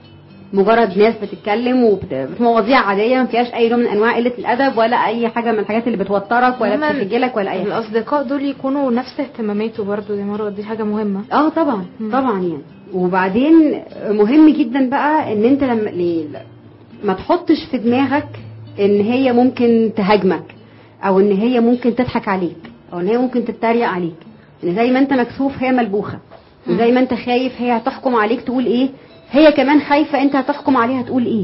Speaker 3: مجرد ناس بتتكلم ومواضيع عاديه ما فيهاش اي نوع من انواع قله الادب ولا اي حاجه من الحاجات اللي بتوترك ولا بتخجلك ولا اي حاجه.
Speaker 2: الاصدقاء دول يكونوا نفس اهتماماته برضو دي مره، دي حاجه مهمه.
Speaker 3: طبعا طبعا يعني. وبعدين مهم جدا بقى ان انت لما ما تحطش في دماغك ان هي ممكن تهاجمك او ان هي ممكن تضحك عليك او ان هي ممكن تتريق عليك. ان زي ما انت مكسوف هي ملبوخه، وزي ما انت خايف هي هتحكم عليك تقول ايه، هي كمان خايفه انت هتحكم عليها تقول ايه.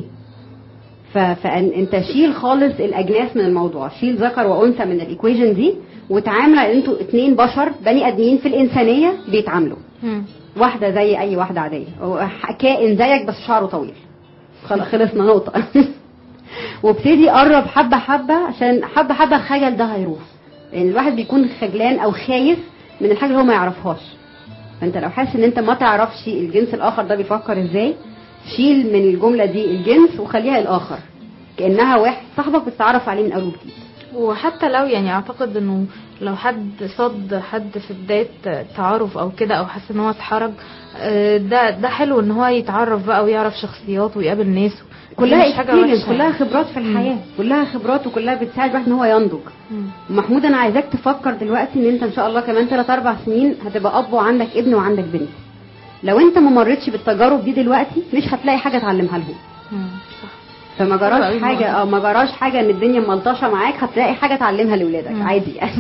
Speaker 3: فانت شيل خالص الاجناس من الموضوع، شيل ذكر وانثى من الايكويشن دي، وتعامل ان انتوا 2 بشر بني ادمين في الانسانيه بيتعاملوا. واحده زي اي واحده عاديه، كائن زيك بس شعره طويل. خلصنا نقطه. وابتدي قرب حبه حبه، عشان حبه حبه الخجل ده هيروح. يعني الواحد بيكون خجلان او خايف من الحاجه اللي هو ما يعرفهاش. فانت لو حاسس ان انت ما تعرفش الجنس الاخر ده بيفكر ازاي، شيل من الجمله دي الجنس وخليها الاخر كانها واحد صاحبك بتتعرف عليه من اول وجديد.
Speaker 2: وحتى لو يعني اعتقد انه لو حد صد حد في بدايه تعارف او كده او حس ان هو اتحرج، ده حلو ان هو يتعرف بقى ويعرف شخصيات ويقابل ناس.
Speaker 3: كلها حاجه كلها خبرات في الحياه. كلها خبرات وكلها بتساعد الواحد ان هو ينضج. محمود انا عايزاك تفكر دلوقتي ان انت ان شاء الله كمان 3-4 سنين هتبقى اب وعندك ابن وعندك بنت. لو انت ما مرتش بالتجارب دي دلوقتي مش هتلاقي حاجه تعلمها لهم.
Speaker 2: صح.
Speaker 3: فما جراش حاجه ما جراش حاجه ان الدنيا ملطشه معاك، هتلاقي حاجه تعلمها لاولادك عادي يعني.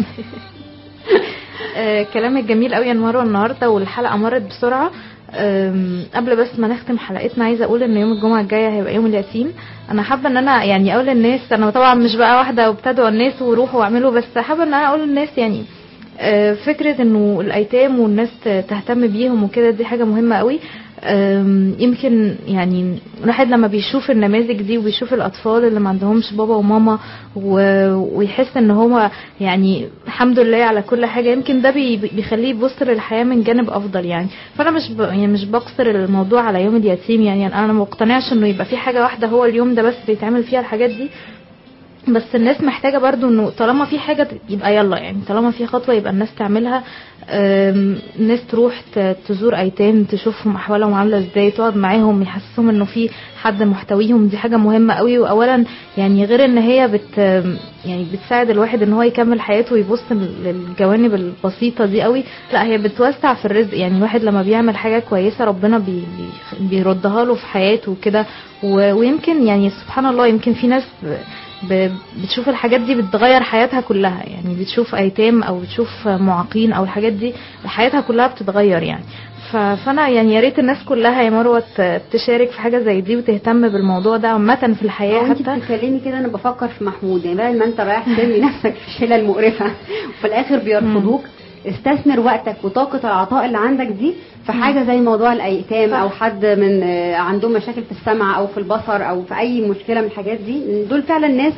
Speaker 2: كلامك جميل قوي يا مروه النهارده، والحلقه مرت بسرعه. قبل بس ما نختم حلقتنا عايزه اقول ان يوم الجمعه الجايه هيبقى يوم اليتيم. انا حابه ان انا يعني اقول للناس، انا طبعا مش بقى واحده وبتدعو الناس وروحوا واعملوا، بس حابه ان انا اقول للناس يعني فكره انه الايتام والناس تهتم بيهم وكده دي حاجه مهمه قوي. يمكن يعني الواحد لما بيشوف النماذج دي وبيشوف الاطفال اللي ما عندهمش بابا وماما ويحس ان هو يعني الحمد لله على كل حاجه، يمكن ده بيخليه يبص للحياه من جانب افضل يعني. فانا مش بقصر الموضوع على يوم اليتيم، يعني انا ما مقتنعش انه يبقى في حاجه واحده هو اليوم ده بس بيتعمل فيها الحاجات دي، بس الناس محتاجه برضو انه طالما في حاجه يبقى يلا، يعني طالما في خطوه يبقى الناس تعملها. الناس تروح تزور ايتام، تشوفهم احوالهم عامله ازاي، تقعد معاهم، يحسسهم انه في حد محتويهم. دي حاجه مهمه قوي. واولا يعني غير ان هي يعني بتساعد الواحد ان هو يكمل حياته ويبص للجوانب البسيطه دي قوي، لا هي بتوسع في الرزق. يعني الواحد لما بيعمل حاجه كويسه ربنا بيردها له في حياته وكده. ويمكن يعني سبحان الله يمكن في ناس بتشوف الحاجات دي بتغير حياتها كلها، يعني بتشوف ايتام او بتشوف معاقين او الحاجات دي حياتها كلها بتتغير يعني. فانا يعني يا ريت الناس كلها يا مروه تشارك في حاجه زي دي وتهتم بالموضوع ده عامه في الحياه.
Speaker 3: حتى انت بتكلمي كده انا بفكر في محمود، يعني بدل ما انت رايح ترمي نفسك في الشيله المقرفه وفي الاخر بيرفضوك، استثمر وقتك وطاقه العطاء اللي عندك دي في حاجه زي موضوع الايتام او حد من عندهم مشاكل في السمع او في البصر او في اي مشكله من الحاجات دي. دول فعلا ناس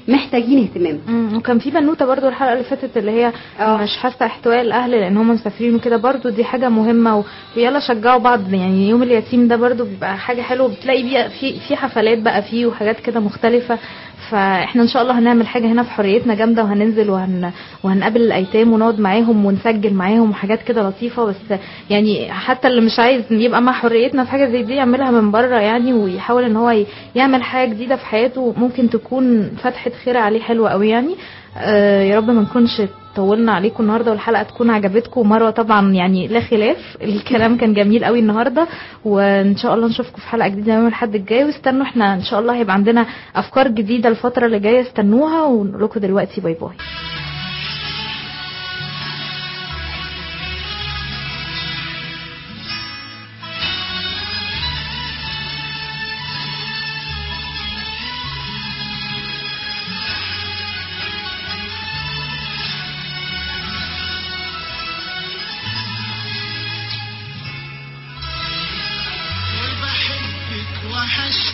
Speaker 3: محتاجين اهتمام.
Speaker 2: وكان في بنوته برضو الحلقه اللي فاتت اللي هي مش حاسه احتواء الاهل لان هم مسافرين وكده، برضو دي حاجه مهمه ويلا شجعوا بعض. يعني يوم اليتيم ده برضو بيبقى حاجه حلوه، بتلاقي بيها في حفلات بقى فيه وحاجات كده مختلفه. فاحنا ان شاء الله هنعمل حاجه هنا في حريتنا جامده، وهننزل وهنقابل الايتام ونقعد معاهم ونسجل معاهم وحاجات كده لطيفه. بس يعني حتى اللي مش عايز يبقى مع حريتنا في حاجه زي دي يعملها من بره يعني، ويحاول ان هو يعمل حاجه جديده في حياته ممكن تكون فتحه خير عليه حلوه قوي يعني. يا رب ما نكونش طولنا عليكم النهارده والحلقه تكون عجبتكم. مروه طبعا يعني لا خلاف، الكلام كان جميل قوي النهارده، وان شاء الله نشوفكم في حلقه جديده يوم الاحد الجاي. واستنوا احنا ان شاء الله هيبقى عندنا افكار جديده الفتره اللي جايه، استنوها. ونقول لكم دلوقتي باي باي.
Speaker 4: وحشني